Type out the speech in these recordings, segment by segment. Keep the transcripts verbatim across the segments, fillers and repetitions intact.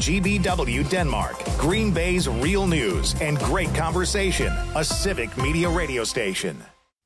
G B W Denmark, Green Bay's real news and great conversation. A Civic Media radio station.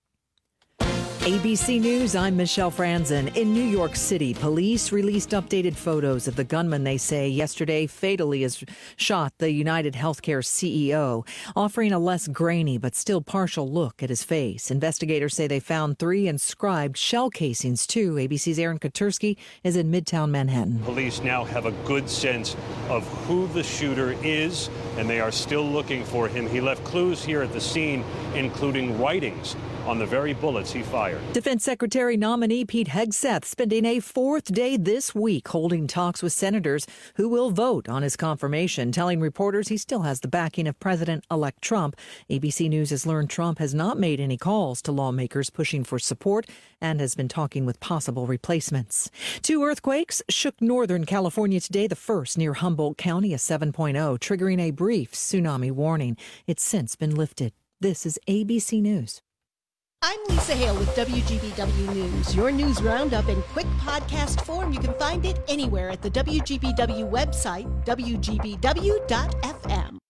A B C News, I'm Michelle Franzen. In New York City, police released updated photos of the gunman they say yesterday fatally has shot the United Healthcare C E O, offering a less grainy but still partial look at his face. Investigators say they found three inscribed shell casings, too. A B C's Aaron Katursky is in Midtown Manhattan. Police now have a good sense of who the shooter is, and they are still looking for him. He left clues here at the scene, including writings on the very bullets he fired. Defense Secretary nominee Pete Hegseth spending a fourth day this week holding talks with senators who will vote on his confirmation, telling reporters he still has the backing of President-elect Trump. A B C News has learned Trump has not made any calls to lawmakers pushing for support and has been talking with possible replacements. Two earthquakes shook Northern California today, the first near Humboldt County, a seven point oh, triggering a brief tsunami warning. It's since been lifted. This is A B C News. I'm Lisa Hale with W G B W News. Your news roundup in quick podcast form. You can find it anywhere at the W G B W website, W G B W dot F M.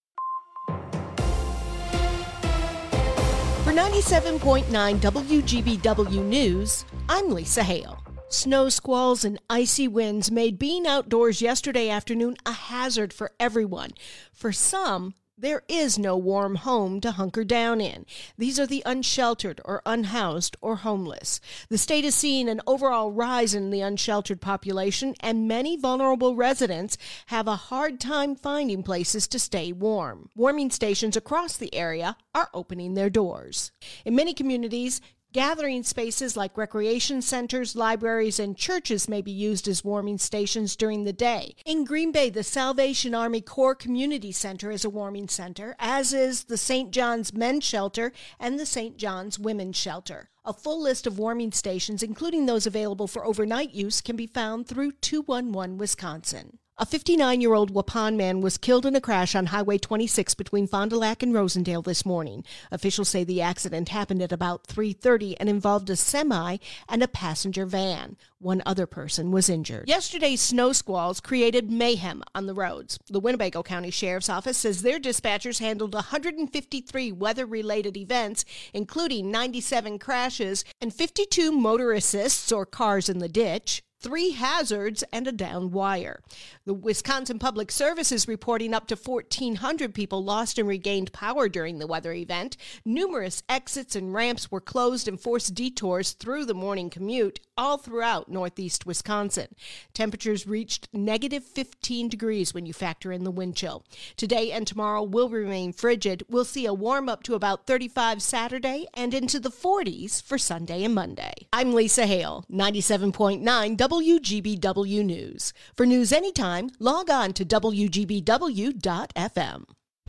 For ninety-seven point nine W G B W News, I'm Lisa Hale. Snow squalls and icy winds made being outdoors yesterday afternoon a hazard for everyone. For some, there is no warm home to hunker down in. These are the unsheltered or unhoused or homeless. The state is seeing an overall rise in the unsheltered population, and many vulnerable residents have a hard time finding places to stay warm. Warming stations across the area are opening their doors. In many communities, gathering spaces like recreation centers, libraries, and churches may be used as warming stations during the day. In Green Bay, the Salvation Army Corps Community Center is a warming center, as is the Saint John's Men's Shelter and the Saint John's Women's Shelter. A full list of warming stations, including those available for overnight use, can be found through two one one Wisconsin. A fifty-nine-year-old Waupun man was killed in a crash on Highway twenty-six between Fond du Lac and Rosendale this morning. Officials say the accident happened at about three thirty and involved a semi and a passenger van. One other person was injured. Yesterday's snow squalls created mayhem on the roads. The Winnebago County Sheriff's Office says their dispatchers handled one hundred fifty-three weather-related events, including ninety-seven crashes and fifty-two motor assists or cars in the ditch, three hazards, and a downed wire. The Wisconsin Public Service is reporting up to fourteen hundred people lost and regained power during the weather event. Numerous exits and ramps were closed and forced detours through the morning commute all throughout northeast Wisconsin. Temperatures reached negative fifteen degrees when you factor in the wind chill. Today and tomorrow will remain frigid. We'll see a warm up to about thirty-five Saturday and into the forties for Sunday and Monday. I'm Lisa Hale, ninety-seven point nine W G B W News. For news anytime, log on to W G B W dot F M.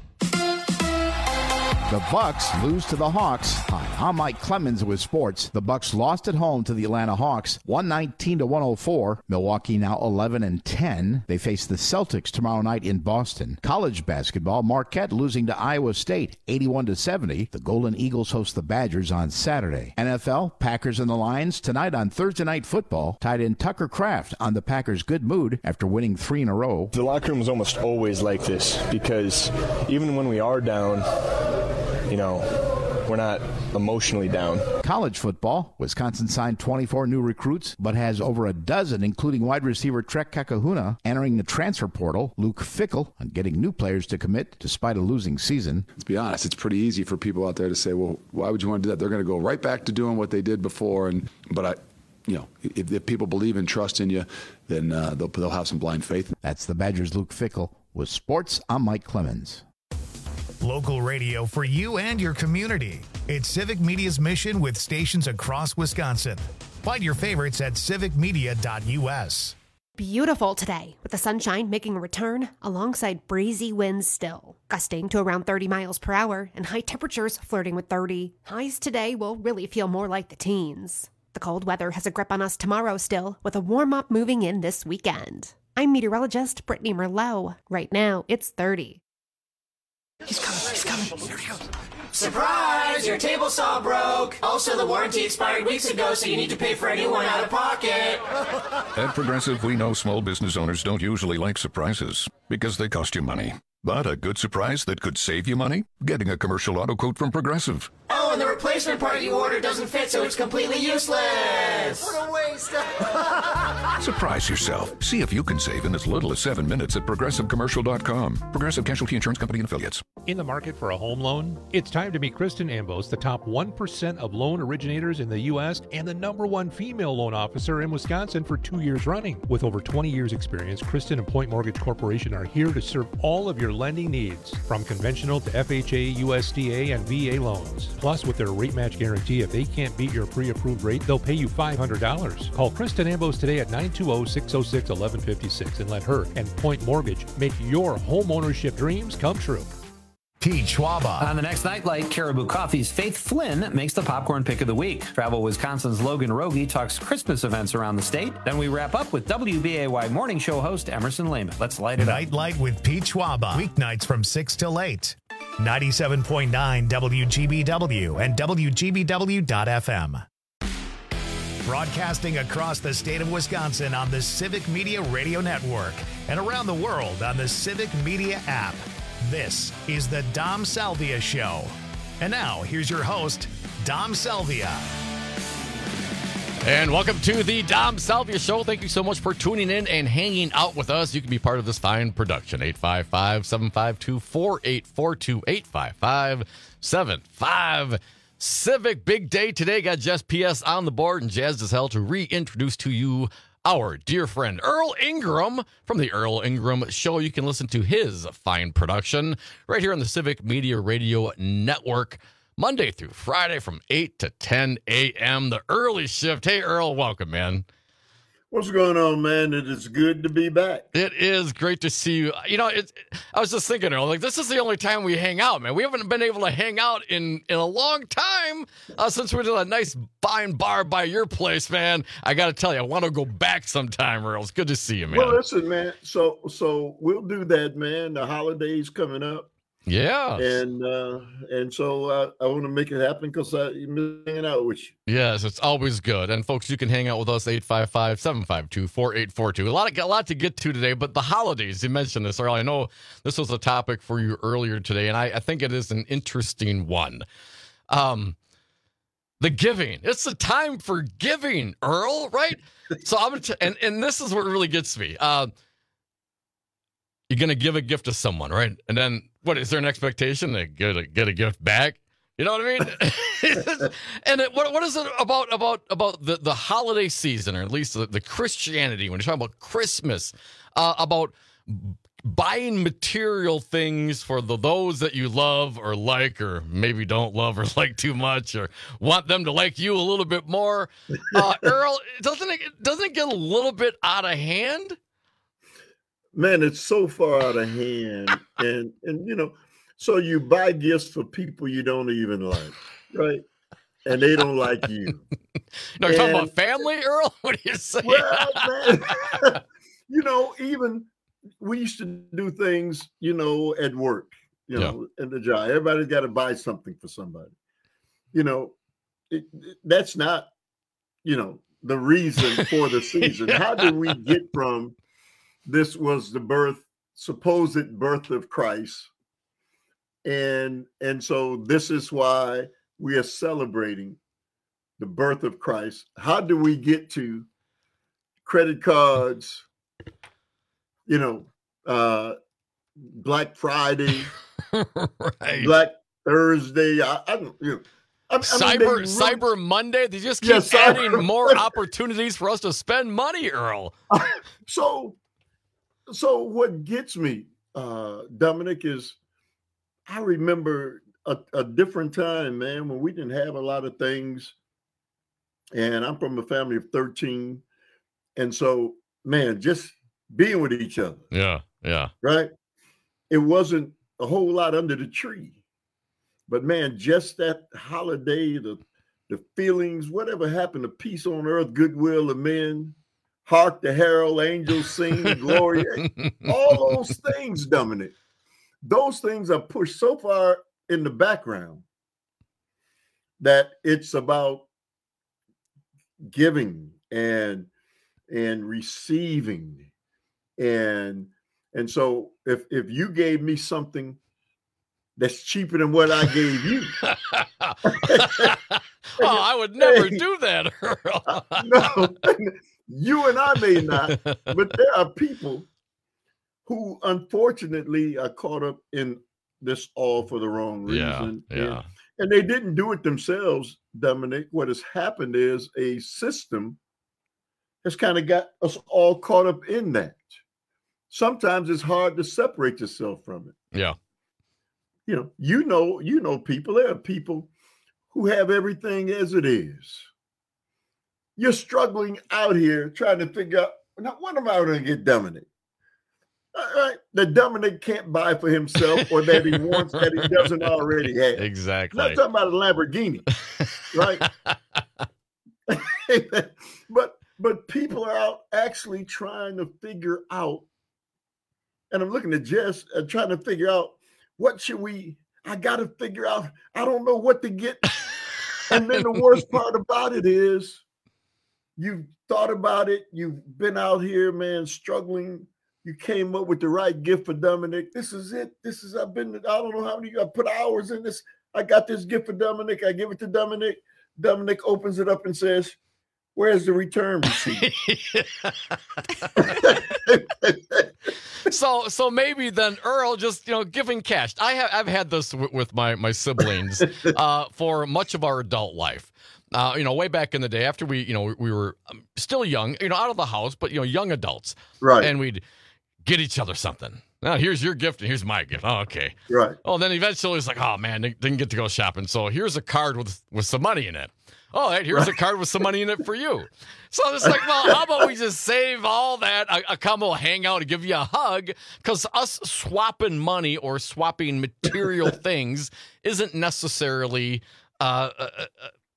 The Bucks lose to the Hawks. Hi, I'm Mike Clemens with sports. The Bucks lost at home to the Atlanta Hawks, one nineteen to one oh four. Milwaukee now eleven and ten. They face the Celtics tomorrow night in Boston. College basketball, Marquette losing to Iowa State, eighty-one to seventy. The Golden Eagles host the Badgers on Saturday. N F L, Packers and the Lions tonight on Thursday Night Football. Tied in Tucker Kraft on the Packers' good mood after winning three in a row. The locker room is almost always like this because even when we are down, you know, we're not emotionally down. College football, Wisconsin signed twenty-four new recruits, but has over a dozen, including wide receiver Trek Kakahuna, entering the transfer portal. Luke Fickell on getting new players to commit despite a losing season. Let's be honest, it's pretty easy for people out there to say, well, why would you want to do that? They're going to go right back to doing what they did before. And But I... You know, if, if people believe and trust in you, then uh, they'll, they'll have some blind faith. That's the Badgers' Luke Fickell. With sports, I'm Mike Clemens. Local radio for you and your community. It's Civic Media's mission with stations across Wisconsin. Find your favorites at civic media dot U S. Beautiful today, with the sunshine making a return alongside breezy winds still, gusting to around thirty miles per hour and high temperatures flirting with thirty. Highs today will really feel more like the teens. The cold weather has a grip on us tomorrow still, with a warm-up moving in this weekend. I'm meteorologist Brittany Merlot. Right now, it's thirty. He's coming, he's coming. Here he goes. Surprise! Your table saw broke. Also, the warranty expired weeks ago, so you need to pay for a new one out of pocket. At Progressive, we know small business owners don't usually like surprises because they cost you money. But a good surprise that could save you money? Getting a commercial auto quote from Progressive. Oh, and the replacement part you ordered doesn't fit, so it's completely useless. What a waste. Surprise yourself. See if you can save in as little as seven minutes at Progressive Commercial dot com. Progressive Casualty Insurance Company and Affiliates. In the market for a home loan? It's time to meet Kristen Ambos, the top one percent of loan originators in the U S and the number one female loan officer in Wisconsin for two years running. With over twenty years experience, Kristen and Point Mortgage Corporation are here to serve all of your lending needs, from conventional to F H A, U S D A, and V A loans. Plus, with their rate match guarantee, if they can't beat your pre-approved rate, they'll pay you five hundred dollars. Call Kristen Ambos today at nine two zero, six zero six, one one five six and let her and Point Mortgage make your home ownership dreams come true. Pete Schwaba. On the next Nightlight, Caribou Coffee's Faith Flynn makes the popcorn pick of the week. Travel Wisconsin's Logan Rogie talks Christmas events around the state. Then we wrap up with W B A Y morning show host Emerson Lehman. Let's light it up. Nightlight with Pete Schwaba. Weeknights from six till eight. ninety-seven point nine W G B W and W G B W dot F M. Broadcasting across the state of Wisconsin on the Civic Media Radio Network and around the world on the Civic Media app. This is the Dom Salvia Show. And now, here's your host, Dom Salvia. And welcome to the Dom Salvia Show. Thank you so much for tuning in and hanging out with us. You can be part of this fine production. eight five five, seven five two, four eight four two, eight five five, seven five. Civic big day today. Got Jess P S on the board and jazzed as hell to reintroduce to you our dear friend Earl Ingram from the Earl Ingram Show. You can listen to his fine production right here on the Civic Media Radio Network, Monday through Friday from eight to ten a.m., the early shift. Hey, Earl, welcome, man. What's going on, man? It is good to be back. It is great to see you. You know, it, I was just thinking, Earl, like, this is the only time we hang out, man. We haven't been able to hang out in, in a long time uh, since we did a nice fine bar by your place, man. I got to tell you, I want to go back sometime, Earl. It's good to see you, man. Well, listen, man. So, so we'll do that, man. The holidays coming up. Yeah. And uh, and so uh, I want to make it happen because I'm hanging out with you. Yes, it's always good. And folks, you can hang out with us, eight five five, seven five two, four eight four two. A lot, of, a lot to get to today, but the holidays, you mentioned this earlier. I know this was a topic for you earlier today, and I, I think it is an interesting one. Um, the giving. It's the time for giving, Earl, right? So I'm going to, and, and this is what really gets me. Uh, you're going to give a gift to someone, right? And then, what, is there an expectation to get a, get a gift back? You know what I mean? And it, what what is it about about about the, the holiday season, or at least the, the Christianity, when you're talking about Christmas, uh, about buying material things for the those that you love or like, or maybe don't love or like too much, or want them to like you a little bit more? Uh, Earl, doesn't it doesn't it get a little bit out of hand? Man, it's so far out of hand. And, and you know, so you buy gifts for people you don't even like, right? And they don't like you. No, you're and, talking about family, Earl? What are you saying? Well, man, you know, even we used to do things, you know, at work, you know, yeah. in the job. Everybody's got to buy something for somebody. You know, it, it, that's not, you know, the reason for the season. Yeah. How do we get from this was the birth, supposed birth of Christ. And, and so this is why we are celebrating the birth of Christ. How do we get to credit cards, you know, uh, Black Friday, right. Black Thursday, I, I don't, you know. I, I Cyber mean, Cyber Monday, they just keep yeah, adding cyber. more opportunities for us to spend money, Earl. So, So what gets me, uh, Dominic, is I remember a, a different time, man, when we didn't have a lot of things. And I'm from a family of thirteen. And so, man, just being with each other. Yeah, yeah. Right? It wasn't a whole lot under the tree. But, man, just that holiday, the, the feelings, whatever happened to peace on earth, goodwill of men. Hark the herald angels sing, glory. All those things, Dominic, those things are pushed so far in the background that it's about giving and and receiving. And and so if if you gave me something that's cheaper than what I gave you. Oh, I would never hey, do that, Earl. No, you and I may not, but there are people who unfortunately are caught up in this all for the wrong reason. Yeah, yeah. And, and they didn't do it themselves, Dominic. What has happened is a system has kind of got us all caught up in that. Sometimes it's hard to separate yourself from it. Yeah. You know, you know, you know, people, there are people who have everything as it is. You're struggling out here trying to figure out, now, what am I going to get Dominic? All right, that Dominic can't buy for himself or that he wants that he doesn't already have. Exactly. I'm not talking about a Lamborghini, right? but but people are out actually trying to figure out, and I'm looking at Jess uh, trying to figure out, what should we, I got to figure out, I don't know what to get. And then the worst part about it is you've thought about it. You've been out here, man, struggling. You came up with the right gift for Dominic. This is it. This is, I've been, I don't know how many, I put hours in this. I got this gift for Dominic. I give it to Dominic. Dominic opens it up and says, where's the return receipt? so so maybe then Earl just, you know, giving cash. I have I've had this w- with my my siblings uh, for much of our adult life. Uh, you know, way back in the day, after we, you know, we were still young, you know, out of the house, but, you know, young adults. Right. And we'd get each other something. Now, here's your gift and here's my gift. Oh, okay. Right. Oh, then eventually it's like, oh, man, they didn't get to go shopping. So here's a card with, with some money in it. Oh, right, here's right. a card with some money in it for you. So it's like, well, how about we just save all that? A, a couple will hang out and give you a hug, because us swapping money or swapping material things isn't necessarily uh, uh, uh,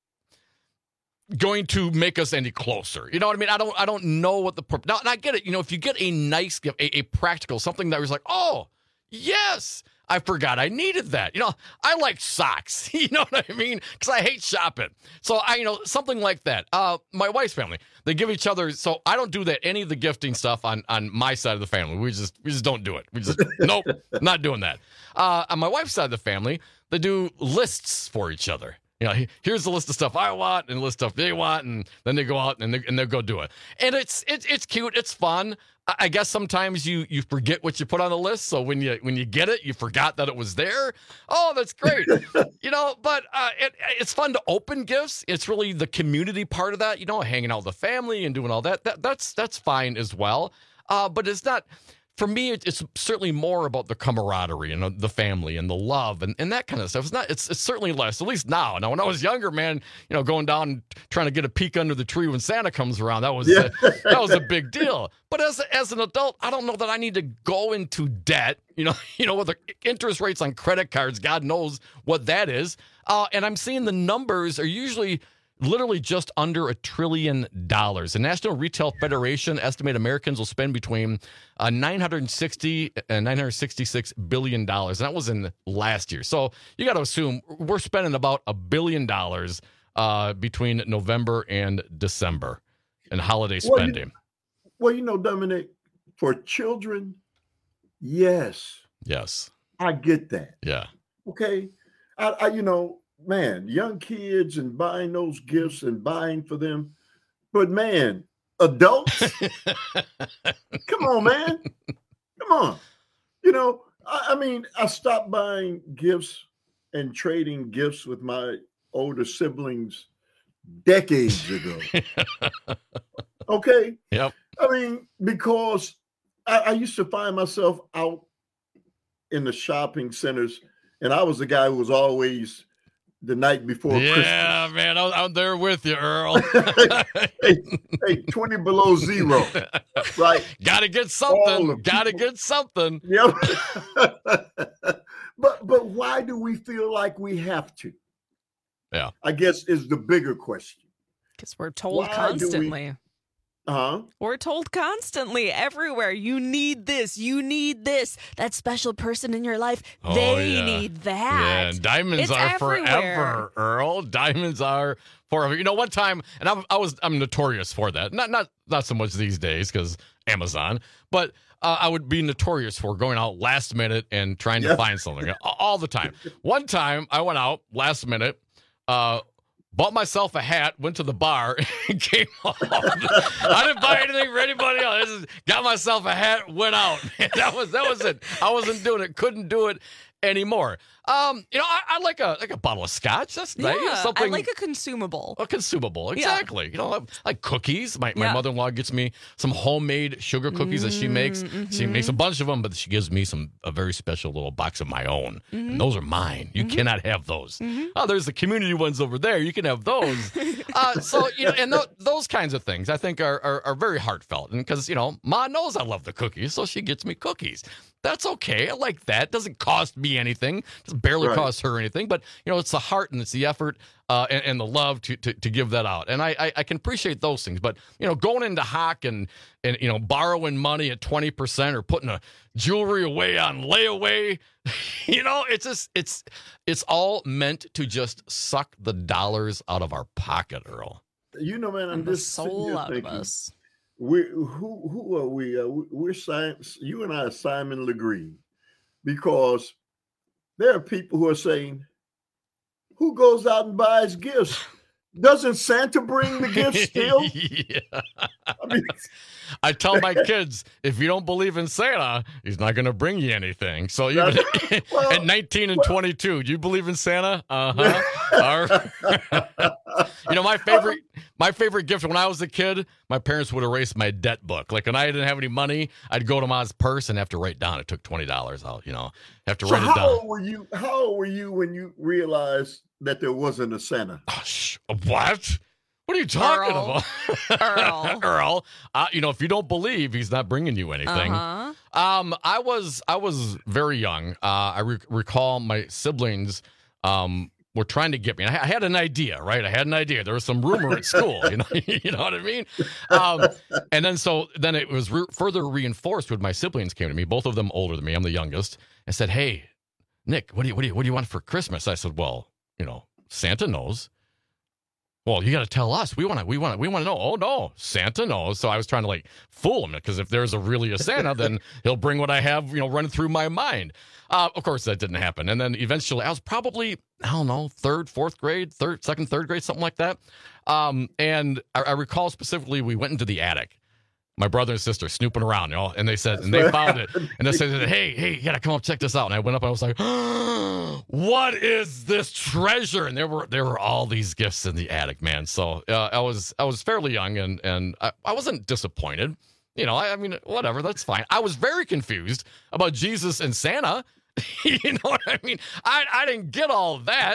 going to make us any closer. You know what I mean? I don't I don't know what the now, and I get it. You know, if you get a nice gift, a, a practical, something that was like, oh, yes, I forgot I needed that. You know, I like socks. You know what I mean? Because I hate shopping. So I, you know, something like that. Uh, my wife's family, they give each other. So I don't do that. Any of the gifting stuff on on my side of the family, we just we just don't do it. We just nope, not doing that. Uh, on my wife's side of the family, they do lists for each other. You know, here's the list of stuff I want and the list of stuff they want, and then they go out and they and they go do it. And it's it's it's cute, it's fun. I guess sometimes you you forget what you put on the list, so when you when you get it, you forgot that it was there. Oh, that's great, you know. But uh, it, it's fun to open gifts. It's really the community part of that, you know, hanging out with the family and doing all that. That that's that's fine as well. Uh, but it's not. For me, it's certainly more about the camaraderie and the family and the love and, and that kind of stuff. It's not. It's, it's certainly less, at least now. Now, when I was younger, man, you know, going down and trying to get a peek under the tree when Santa comes around, that was yeah. a, that was a big deal. But as as an adult, I don't know that I need to go into debt. You know, you know, with the interest rates on credit cards, God knows what that is. Uh, and I'm seeing the numbers are usually literally just under a trillion dollars. The National Retail Federation estimates Americans will spend between uh, nine hundred sixty and nine hundred sixty-six billion dollars. And that was in last year. So you got to assume we're spending about a billion dollars uh, between November and December in holiday spending. Well, you, well, you know, Dominic, for children, yes. Yes. I get that. Yeah. Okay. I, I you know, man, young kids and buying those gifts and buying for them. But man, adults, come on, man. Come on. You know, I, I mean, I stopped buying gifts and trading gifts with my older siblings decades ago. Okay. Yep. I mean, because I, I used to find myself out in the shopping centers, and I was the guy who was always the night before yeah, Christmas. Yeah, man, I'm, I'm there with you, Earl. hey, hey, twenty below zero, right? Got to get something. Got to get something. Yep. but but why do we feel like we have to? Yeah, I guess is the bigger question. Because we're told why constantly. Uh-huh. We're told constantly, everywhere, you need this, you need this. That special person in your life, Oh, they yeah. need that. Yeah, and diamonds It's are everywhere. forever, Earl. Diamonds are forever. You know, one time, and I, I was I'm notorious for that. Not not not so much these days because Amazon, but uh, I would be notorious for going out last minute and trying to Yeah. find something a- all the time. One time, I went out last minute. Uh, Bought myself a hat, went to the bar, and came home. I didn't buy anything for anybody else. I just got myself a hat, went out. that was that was it. I wasn't doing it. Couldn't do it anymore. Um, you know, I, I like a like a bottle of scotch. That's nice. Yeah, Something I like a consumable. a consumable, Yeah. exactly. You know, I like cookies. My my Yeah. mother-in-law gets me some homemade sugar cookies that she makes. Mm, She mhm. makes a bunch of them, but she gives me some a very special little box of my own. Mhm. And those are mine. You Mhm. cannot have those. Mhm. Oh, there's the community ones over there. You can have those. uh, so you know, and th- those kinds of things I think are are, are very heartfelt, and because you know, Ma knows I love the cookies, so she gets me cookies. That's okay. I like that. Doesn't cost me anything. Doesn't barely Right. cost her anything. But you know, it's the heart and it's the effort uh, and, and the love to, to to give that out. And I, I I can appreciate those things. But you know, going into Hawk and and you know, borrowing money at twenty percent or putting a jewelry away on layaway, you know, it's just it's it's all meant to just suck the dollars out of our pocket, Earl. You know, man, I'm And the just sitting soul here out of thinking, us. We who who are we? Uh, we- we're Simon, you and I are Simon Legree, because there are people who are saying, "Who goes out and buys gifts? Doesn't Santa bring the gifts still?" yeah. I mean, I tell my kids, if you don't believe in Santa, he's not going to bring you anything. So you well, at nineteen and twenty-two, do you believe in Santa? Uh-huh. You know, my favorite my favorite gift when I was a kid, my parents would erase my debt book. Like when I didn't have any money, I'd go to Ma's purse and have to write down. It took twenty dollars out, you know, have to so write it how down. old were you? How old were you when you realized that there wasn't a Santa? Oh, sh- what? What are you talking Earl. about? Earl. Earl, uh, you know, if you don't believe, he's not bringing you anything. Uh-huh. Um, I was I was very young. Uh, I re- recall my siblings um, were trying to get me. I, I had an idea, right? I had an idea. There was some rumor at school. You know, you know what I mean? Um, and then so then it was re- further reinforced when my siblings came to me. Both of them older than me. I'm the youngest. And said, "Hey, Nick, what do you what do you what do you want for Christmas?" I said, "Well, you know, Santa knows." Well, you got to tell us. We want to. We want to. We want to know. Oh no, Santa knows. So I was trying to like fool him, because if there's a really a Santa, then he'll bring what I have, you know, running through my mind. Uh, of course, that didn't happen. And then eventually, I was probably I don't know, third, fourth grade, third, second, third grade, something like that. Um, and I, I recall specifically, we went into the attic. My brother and sister snooping around, you know, and they said, and they found it, and they said, "Hey, hey, you gotta come up check this out." And I went up, and I was like, "What is this treasure?" And there were there were all these gifts in the attic, man. So uh, I was I was fairly young, and and I, I wasn't disappointed. You know, I, I mean, whatever, that's fine. I was very confused about Jesus and Santa. You know what I mean? I I didn't get all of that.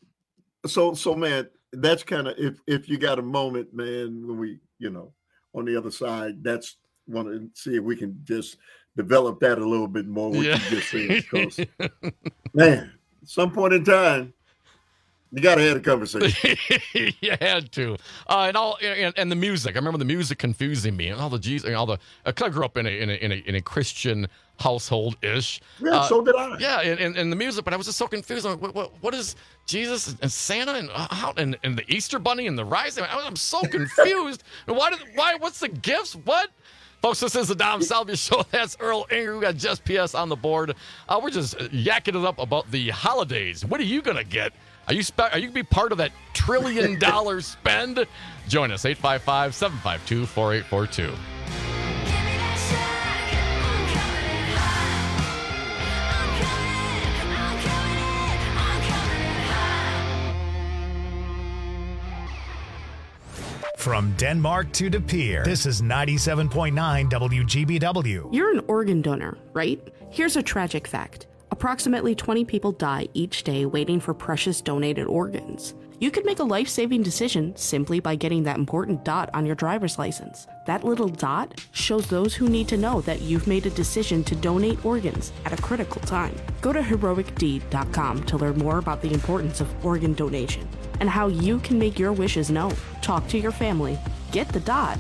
So, so man, that's kind of if if you got a moment, man, when we, you know, on the other side, that's want to see if we can just develop that a little bit more. What Yeah. you just said, because man, at some point in time, you got to have a conversation. You had to, uh, and all, and, and the music. I remember the music confusing me, and all the Jesus, and all the. I grew up in a in a in a, in a Christian household ish. Yeah, so did I. Yeah, and, and, and the music, but I was just so confused. I'm like, what, what, what is Jesus and Santa and uh, how and, and the Easter Bunny and the Rising? I was, I'm so confused. why did why? What's the gifts? What? Folks, this is the Dom Salvia Show. That's Earl Inger. We got Just P S on the board. Uh, we're just yakking it up about the holidays. What are you gonna get? Are you spe- are you gonna be part of that trillion dollar spend? Join us, eight five five, seven five two, four eight four two. From Denmark to De Pere, this is ninety-seven point nine W G B W. You're an organ donor, right? Here's a tragic fact. Approximately twenty people die each day waiting for precious donated organs. You could make a life-saving decision simply by getting that important dot on your driver's license. That little dot shows those who need to know that you've made a decision to donate organs at a critical time. Go to heroic deed dot com to learn more about the importance of organ donation and how you can make your wishes known. Talk to your family. Get the dot.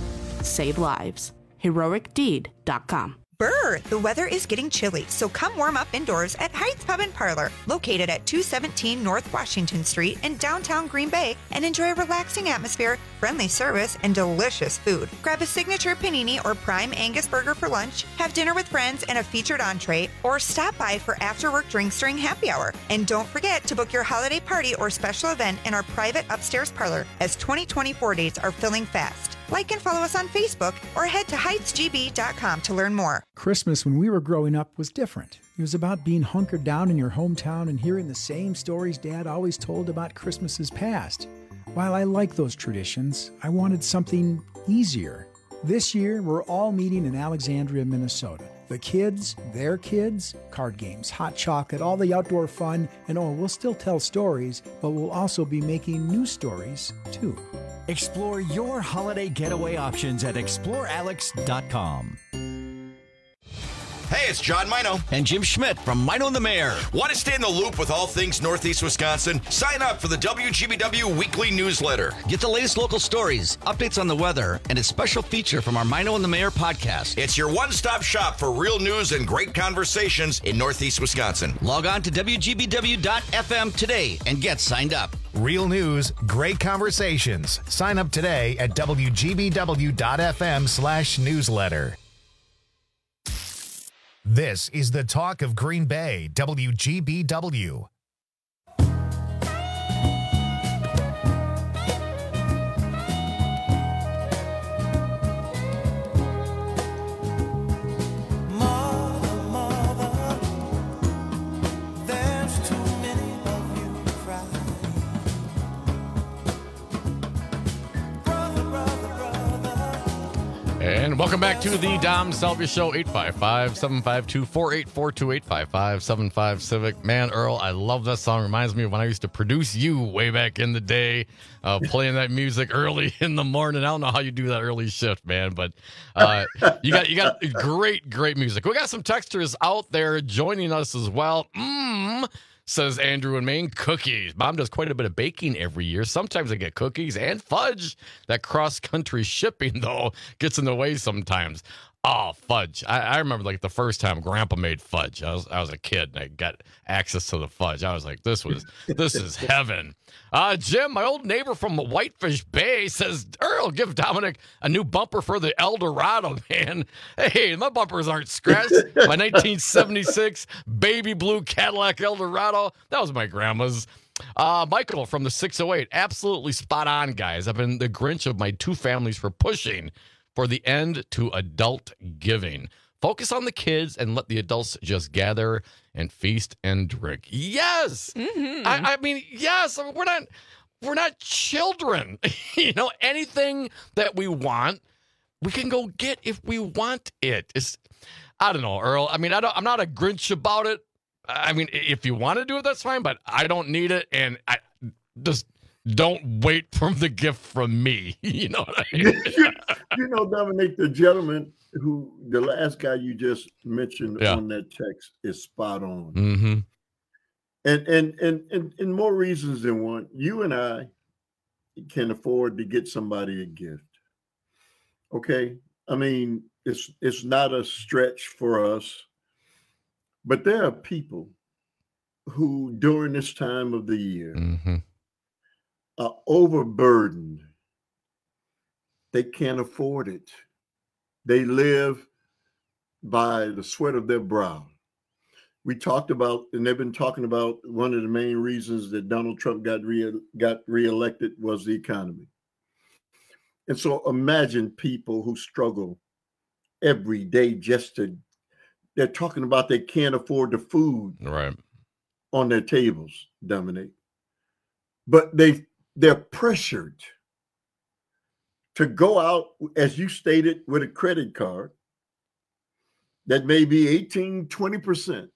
save lives. heroic deed dot com. Brr, the weather is getting chilly, so come warm up indoors at Heights Pub and Parlor, located at two seventeen North Washington Street in downtown Green Bay, and enjoy a relaxing atmosphere, friendly service, and delicious food. Grab a signature panini or prime Angus burger for lunch, have dinner with friends and a featured entree, or stop by for after-work drinks during happy hour. And don't forget to book your holiday party or special event in our private upstairs parlor, as twenty twenty-four dates are filling fast. Like and follow us on Facebook or head to heights g b dot com to learn more. Christmas when we were growing up was different. It was about being hunkered down in your hometown and hearing the same stories Dad always told about Christmases past. While I like those traditions, I wanted something easier. This year, we're all meeting in Alexandria, Minnesota. The kids, their kids, card games, hot chocolate, all the outdoor fun, and oh, we'll still tell stories, but we'll also be making new stories, too. Explore your holiday getaway options at explore alex dot com. Hey, it's John Mino. And Jim Schmidt from Mino and the Mayor. Want to stay in the loop with all things Northeast Wisconsin? Sign up for the W G B W weekly newsletter. Get the latest local stories, updates on the weather, and a special feature from our Mino and the Mayor podcast. It's your one-stop shop for real news and great conversations in Northeast Wisconsin. Log on to w g b w dot f m today and get signed up. Real news, great conversations. Sign up today at w g b w dot f m slash newsletter. This is the talk of Green Bay, W G B W. And welcome back to the Dom Salvia Show, eight five five, seven five two, four eight four two, eight five five, seven five Civic. Man, Earl, I love that song. Reminds me of when I used to produce you way back in the day, uh, playing that music early in the morning. I don't know how you do that early shift, man, but uh, you got you got great, great music. We got some texters out there joining us as well. Mmm. Says Andrew in Maine, cookies. Mom does quite a bit of baking every year. Sometimes I get cookies and fudge. That cross-country shipping, though, gets in the way sometimes. Oh, fudge. I, I remember, like, the first time Grandpa made fudge. I was I was a kid, and I got access to the fudge. I was like, this was this is heaven. Uh, Jim, my old neighbor from Whitefish Bay, says, Earl, give Dominic a new bumper for the Eldorado, man. Hey, my bumpers aren't scratched. My nineteen seventy-six baby blue Cadillac Eldorado, that was my grandma's. Uh, Michael from the six oh eight, absolutely spot on, guys. I've been the Grinch of my two families for pushing for the end to adult giving. Focus on the kids and let the adults just gather and feast and drink. Yes. Mm-hmm. I, I mean, yes. We're not, we're not children. You know, anything that we want, we can go get if we want it. It's, I don't know, Earl. I mean, I don't, I'm not a Grinch about it. I mean, if you want to do it, that's fine, but I don't need it. And I just don't wait for the gift from me. You know what I mean? you, you know, Dominic, the gentleman who, the last guy you just mentioned yeah. on that text is spot on. Mm-hmm. And, and, and, and, and more reasons than one, you and I can afford to get somebody a gift. Okay. I mean, it's, it's not a stretch for us, but there are people who during this time of the year mm-hmm. are overburdened. They can't afford it. They live by the sweat of their brow. We talked about, and they've been talking about, one of the main reasons that Donald Trump got re- got reelected was the economy. And so imagine people who struggle every day just to, they're talking about they can't afford the food right on their tables, Dominic. But they, they're pressured to go out, as you stated, with a credit card that may be eighteen, twenty percent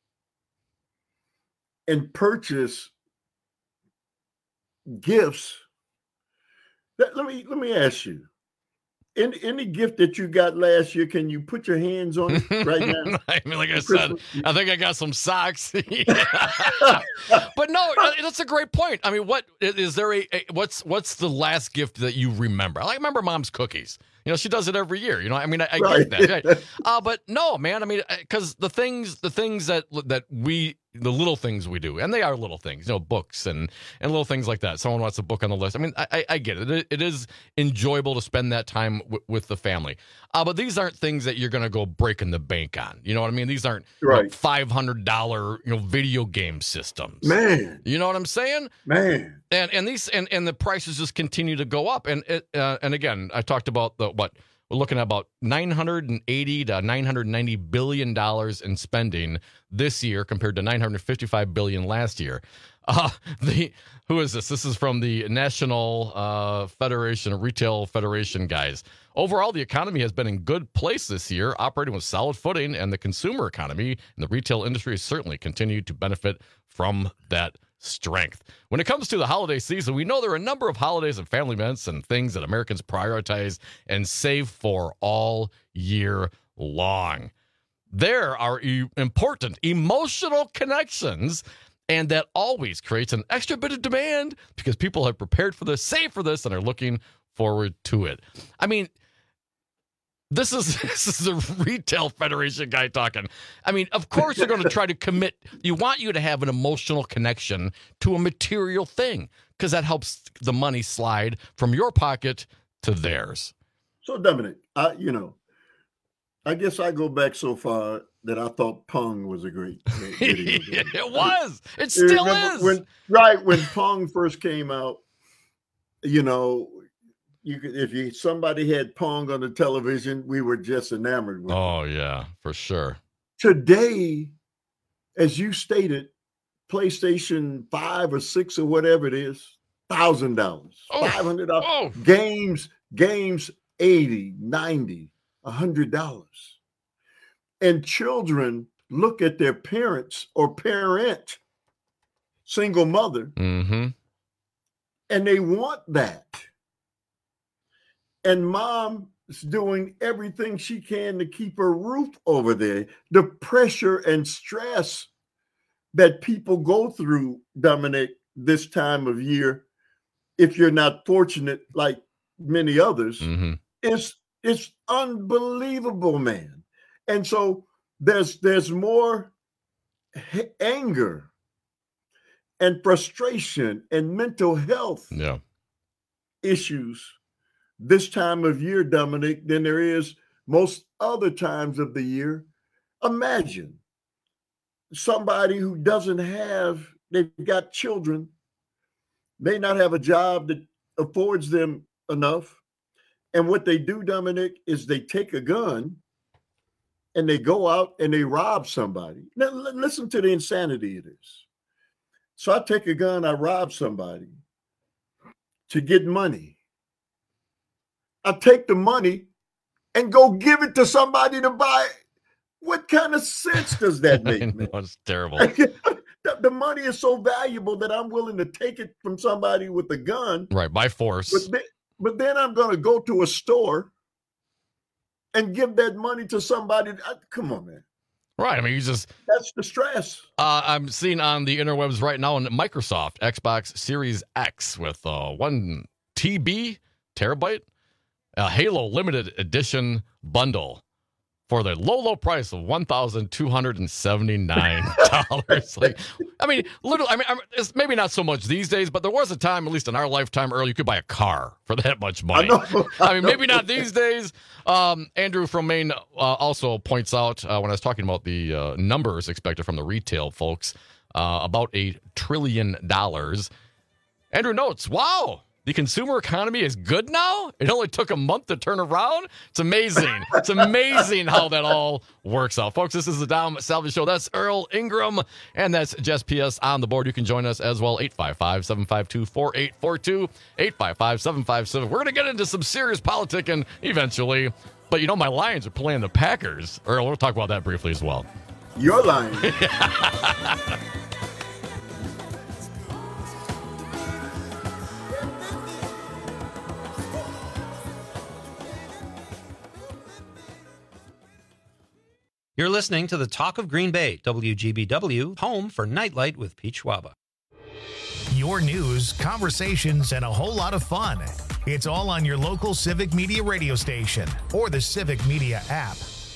and purchase gifts. Let, let me let me ask you, any, any gift that you got last year, can you put your hands on it right now? I mean, like I said, I think I got some socks. But no, that's a great point. I mean, what is there a, a what's what's the last gift that you remember? I remember Mom's cookies. You know, she does it every year. You know, I mean, I, I Right. get that. Right? Uh, but no, man. I mean, because the things, the things that that we, the little things we do, and they are little things. You know, books and and little things like that. Someone wants a book on the list. I mean, I, I, I get it. it. It is enjoyable to spend that time w- with the family. Uh, but these aren't things that you're going to go breaking the bank on. You know what I mean? These aren't Right. five hundred dollar you know video game systems. Man. You know what I'm saying? Man. And and these and, and the prices just continue to go up. And it, uh, and again, I talked about the what we're looking at about nine hundred eighty to nine hundred ninety billion dollars in spending this year compared to nine hundred fifty-five billion last year. Uh, the who is this? This is from the National uh, Federation Retail Federation guys. Overall, the economy has been in good place this year, operating with solid footing, and the consumer economy and the retail industry has certainly continued to benefit from that strength. When it comes to the holiday season, we know there are a number of holidays and family events and things that Americans prioritize and save for all year long. There are e- important emotional connections, and that always creates an extra bit of demand because people have prepared for this, saved for this, and are looking forward to it. I mean, This is this is a retail federation guy talking. I mean, of course they're going to try to commit. You want you to have an emotional connection to a material thing because that helps the money slide from your pocket to theirs. So, Dominic, I, you know, I guess I go back so far that I thought Pong was a great video game. It was. It You still remember is. When, right when Pong first came out, you know, you could, if you somebody had Pong on the television, we were just enamored with it. Oh, yeah, for sure. Today, as you stated, PlayStation five or six or whatever it is, one thousand dollars, five hundred dollars. Oh. Games, games, eighty, ninety, one hundred dollars. And children look at their parents or parent, single mother, Mm-hmm. and they want that. And mom is doing everything she can to keep her roof over there. The pressure and stress that people go through, Dominic, this time of year, if you're not fortunate like many others, Mm-hmm. it's it's unbelievable, man. And so there's there's more h- anger and frustration and mental health Yeah. issues this time of year, Dominic, than there is most other times of the year. Imagine somebody who doesn't have, they've got children, may not have a job that affords them enough. And what they do, Dominic, is they take a gun and they go out and they rob somebody. Now, l- listen to the insanity it is. So I take a gun, I rob somebody to get money. I take the money and go give it to somebody to buy. What kind of sense does that make, man? It's terrible. the, the money is so valuable that I'm willing to take it from somebody with a gun. Right, by force. But then, but then I'm going to go to a store and give that money to somebody. I, come on, man. Right. I mean, you just. That's the stress. Uh, I'm seeing on the interwebs right now in Microsoft Xbox Series X with uh, one T B terabyte, a Halo limited edition bundle for the low, low price of one thousand two hundred seventy-nine dollars. Like, I mean, literally, I mean, I mean, it's maybe not so much these days, but there was a time, at least in our lifetime earlier, you could buy a car for that much money. I know, I I mean, know. maybe not these days. Um, Andrew from Maine uh, also points out uh, when I was talking about the uh, numbers expected from the retail folks, uh, about a trillion dollars. Andrew notes, wow, the consumer economy is good now? It only took a month to turn around? It's amazing. It's amazing how that all works out. Folks, this is the Dom Salvage Show. That's Earl Ingram, and that's Jess P S on the board. You can join us as well, eight five five, seven five two, four eight four two, eight five five, seven five seven. We're going to get into some serious politicking eventually, but you know my Lions are playing the Packers. Earl, we'll talk about that briefly as well. You're lying. You're listening to the Talk of Green Bay, W G B W, home for Nightlight with Pete Schwaba. Your news, conversations, and a whole lot of fun. It's all on your local Civic Media radio station or the Civic Media app.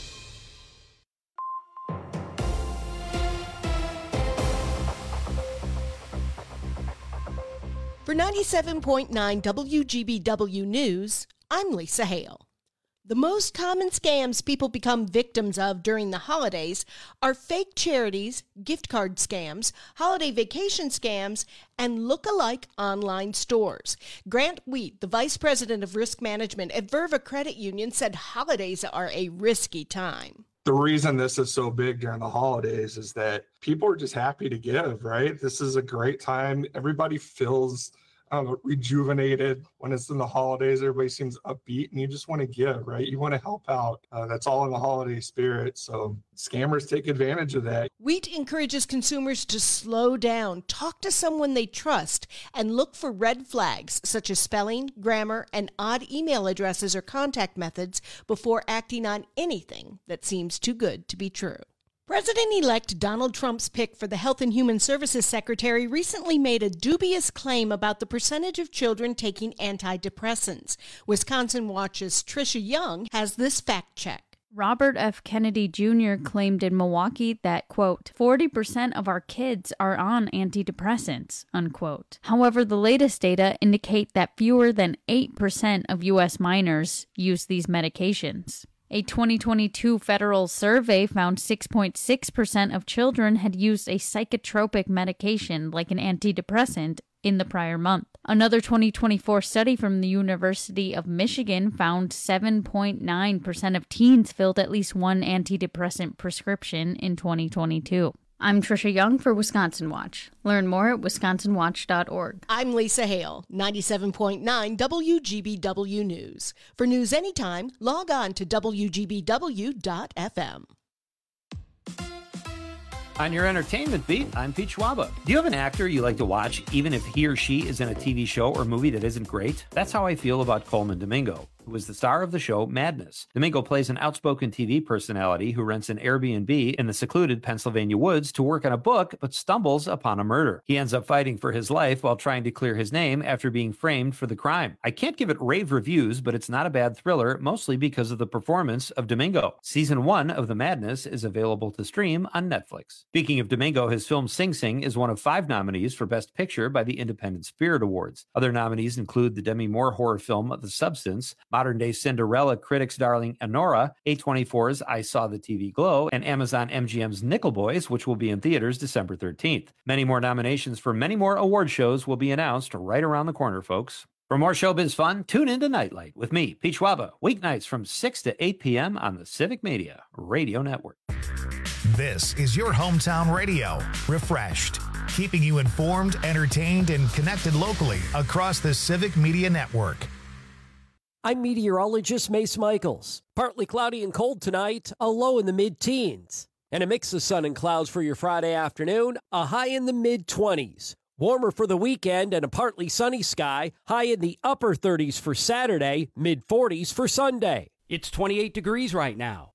For ninety-seven point nine W G B W News, I'm Lisa Hale. The most common scams people become victims of during the holidays are fake charities, gift card scams, holiday vacation scams, and look-alike online stores. Grant Wheat, the Vice President of Risk Management at Verva Credit Union, said holidays are a risky time. The reason this is so big during the holidays is that people are just happy to give, right? This is a great time. Everybody feels I don't know, rejuvenated when it's in the holidays. Everybody seems upbeat and you just want to give, right? You want to help out. Uh, that's all in the holiday spirit. So scammers take advantage of that. Wheat encourages consumers to slow down, talk to someone they trust, and look for red flags such as spelling, grammar, and odd email addresses or contact methods before acting on anything that seems too good to be true. President-elect Donald Trump's pick for the Health and Human Services Secretary recently made a dubious claim about the percentage of children taking antidepressants. Wisconsin Watch's Trisha Young has this fact check. Robert F. Kennedy Junior claimed in Milwaukee that, quote, forty percent of our kids are on antidepressants, unquote. However, the latest data indicate that fewer than eight percent of U S minors use these medications. A twenty twenty-two federal survey found six point six percent of children had used a psychotropic medication like an antidepressant in the prior month. Another twenty twenty-four study from the University of Michigan found seven point nine percent of teens filled at least one antidepressant prescription in twenty twenty-two. I'm Trisha Young for Wisconsin Watch. Learn more at wisconsin watch dot org. I'm Lisa Hale, ninety-seven point nine W G B W News. For news anytime, log on to W G B W dot F M. On your entertainment beat, I'm Pete Schwaba. Do you have an actor you like to watch, even if he or she is in a T V show or movie that isn't great? That's how I feel about Coleman Domingo, who is the star of the show Madness. Domingo plays an outspoken T V personality who rents an Airbnb in the secluded Pennsylvania woods to work on a book, but stumbles upon a murder. He ends up fighting for his life while trying to clear his name after being framed for the crime. I can't give it rave reviews, but it's not a bad thriller, mostly because of the performance of Domingo. Season one of The Madness is available to stream on Netflix. Speaking of Domingo, his film Sing Sing is one of five nominees for Best Picture by the Independent Spirit Awards. Other nominees include the Demi Moore horror film The Substance, modern-day Cinderella critics' darling Anora, A twenty-four's I Saw the T V Glow, and Amazon M G M's Nickel Boys, which will be in theaters December thirteenth. Many more nominations for many more award shows will be announced right around the corner, folks. For more showbiz fun, tune into Nightlight with me, Pete Schwaba, weeknights from six to eight p.m. on the Civic Media Radio Network. This is your hometown radio, refreshed, keeping you informed, entertained, and connected locally across the Civic Media Network. I'm meteorologist Mace Michaels. Partly cloudy and cold tonight, a low in the mid-teens. And a mix of sun and clouds for your Friday afternoon, a high in the mid-twenties. Warmer for the weekend and a partly sunny sky, high in the upper thirties for Saturday, mid-forties for Sunday. It's twenty-eight degrees right now.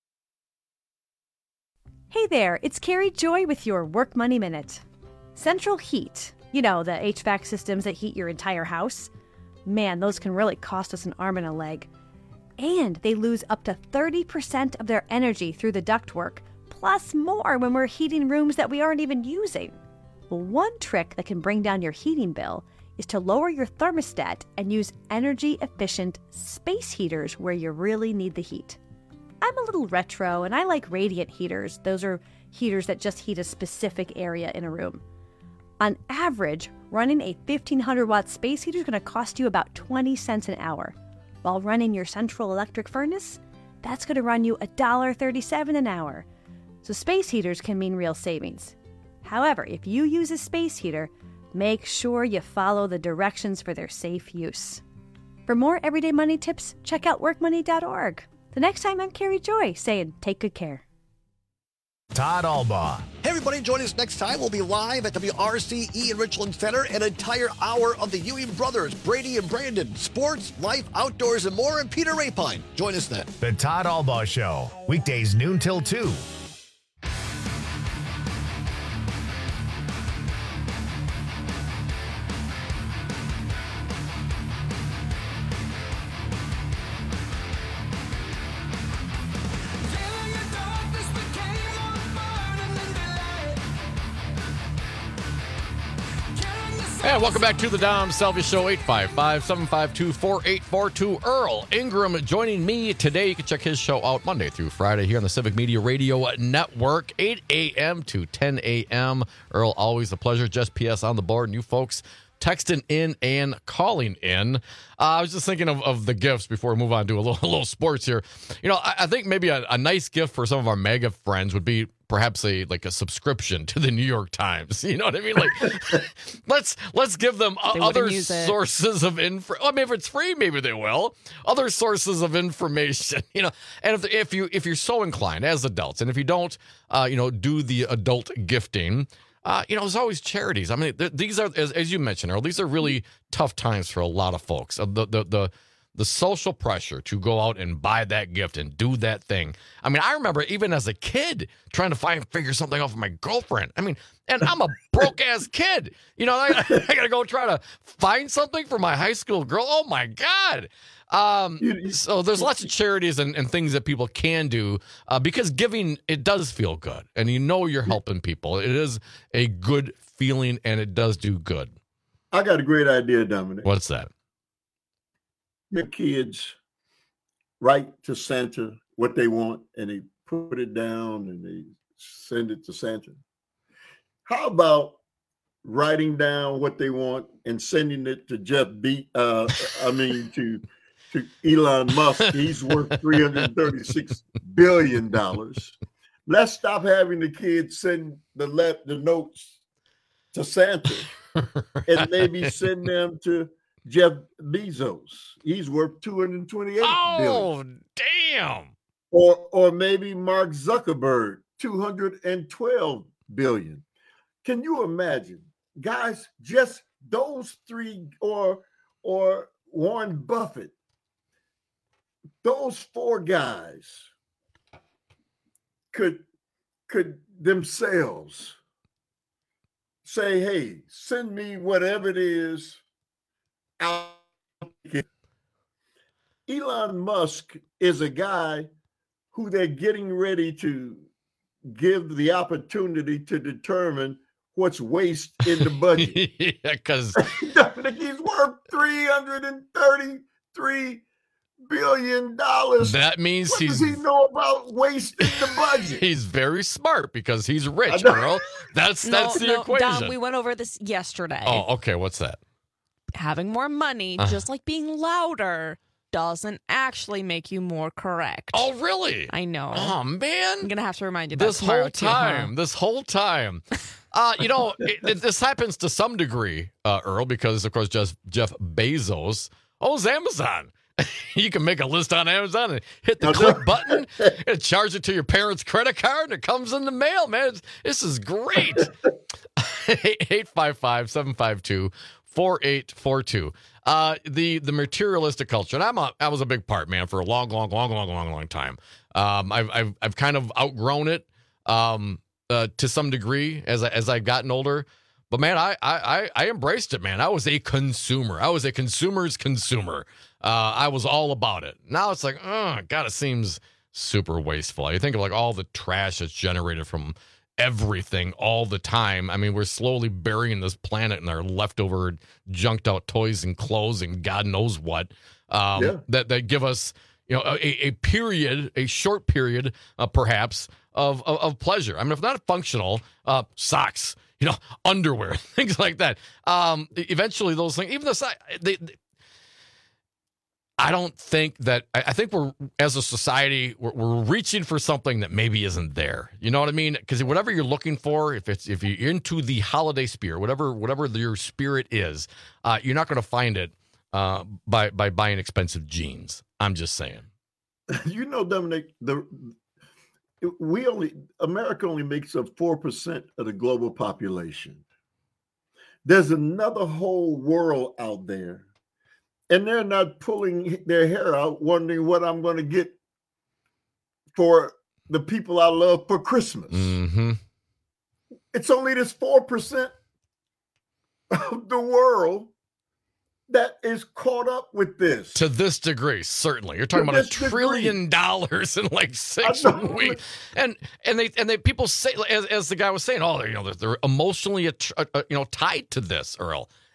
Hey there, it's Carrie Joy with your Work Money Minute. Central Heat, you know, the H V A C systems that heat your entire house. Man, those can really cost us an arm and a leg. And they lose up to thirty percent of their energy through the ductwork, plus more when we're heating rooms that we aren't even using. Well, one trick that can bring down your heating bill is to lower your thermostat and use energy-efficient space heaters where you really need the heat. I'm a little retro, and I like radiant heaters. Those are heaters that just heat a specific area in a room. On average, running a fifteen hundred watt space heater is going to cost you about twenty cents an hour. While running your central electric furnace, that's going to run you one dollar and thirty-seven cents an hour. So space heaters can mean real savings. However, if you use a space heater, make sure you follow the directions for their safe use. For more everyday money tips, check out work money dot org. The next time, I'm Carrie Joy saying take good care. Todd Albaugh. Hey, everybody, join us next time. We'll be live at W R C E in Richland Center, an entire hour of the Ewing Brothers, Brady and Brandon, sports, life, outdoors, and more, and Peter Rapine. Join us then. The Todd Albaugh Show, weekdays noon till two And welcome back to the Dom Salvia Show, eight five five, seven five two, four eight four two. Earl Ingram joining me today. You can check his show out Monday through Friday here on the Civic Media Radio Network, eight a.m. to ten a.m. Earl, always a pleasure. Just P S on the board, and you folks texting in and calling in. Uh, I was just thinking of, of the gifts before we move on to a little, a little sports here. You know, I, I think maybe a, a nice gift for some of our mega friends would be perhaps a like a subscription to the New York Times. You know what I mean? Like, let's let's give them uh, other sources of info. I mean, if it's free, maybe they will. Other sources of information. You know, and if if you if you're so inclined as adults, and if you don't, uh, you know, do the adult gifting. Uh, you know, there's always charities. I mean, th- these are, as, as you mentioned, Earl, these are really tough times for a lot of folks. Uh, the, the the the social pressure to go out and buy that gift and do that thing. I mean, I remember even as a kid trying to find figure something out for my girlfriend. I mean, and I'm a broke ass kid. You know, I, I got to go try to find something for my high school girl. Oh my God. Um, so there's lots of charities and, and things that people can do uh, because giving, it does feel good. And you know you're helping people. It is a good feeling and it does do good. I got a great idea, Dominic. What's that? Your kids write to Santa what they want and they put it down and they send it to Santa. How about writing down what they want and sending it to Jeff B. Uh, I mean, to to Elon Musk? He's worth three hundred thirty-six billion dollars. Let's stop having the kids send the le- the notes to Santa and maybe send them to Jeff Bezos. He's worth two hundred twenty-eight oh, billion. Damn. Or or maybe Mark Zuckerberg, two hundred twelve billion. Can you imagine? Guys, just those three, or or Warren Buffett, those four guys could could themselves say, hey, send me whatever it is out. Elon Musk is a guy who they're getting ready to give the opportunity to determine what's waste in the budget. Yeah, because he's worth three hundred thirty-three billion dollars. That means what he's. Does he know about waste in the budget? He's very smart because he's rich, Earl. That's that's no, the no, equation. Dom, we went over this yesterday. Oh, okay. What's that? Having more money, Uh. just like being louder, doesn't actually make you more correct. Oh, really? I know. Oh, man. I'm gonna have to remind you that This tomorrow whole too, time, huh? this whole time. Uh, you know, it, it, this happens to some degree, uh, Earl, because, of course, just Jeff Bezos owns Amazon. You can make a list on Amazon and hit the click button and charge it to your parents' credit card, and it comes in the mail, man. It's, this is great. eight five five, seven five two, four eight four two. Uh, the the materialistic culture, and I'm a, I was a big part, man, for a long, long, long, long, long, long time. Um, I've I've I've kind of outgrown it. Um. Uh, to some degree as I, as I've gotten older, but man, I, I I embraced it, man. I was a consumer. I was a consumer's consumer. Uh, I was all about it. Now it's like, oh God, it seems super wasteful. You think of like all the trash that's generated from everything all the time. I mean, we're slowly burying this planet in our leftover, junked out toys and clothes and God knows what. Um, Yeah. that that give us, you know, a, a period, a short period, uh, perhaps. Of, of of pleasure. I mean, if not functional, uh, socks, you know, underwear, things like that. Um, eventually, those things, even the side, they, they, I don't think that. I, I think we're as a society, we're, we're reaching for something that maybe isn't there. You know what I mean? Because whatever you're looking for, if it's if you're into the holiday spirit, whatever whatever your spirit is, uh, you're not going to find it uh, by by buying expensive jeans. I'm just saying. You know, Dominic, the we only America only makes up four percent of the global population. There's another whole world out there, and they're not pulling their hair out wondering what I'm going to get for the people I love for Christmas. Mm-hmm. It's only this four percent of the world that is caught up with this. To this degree, certainly. You're talking To about a this degree. trillion dollars in like six I know. weeks. And and they and they people say, as, as the guy was saying, oh, they're, you know, they're, they're emotionally uh, uh, you know tied to this, Earl.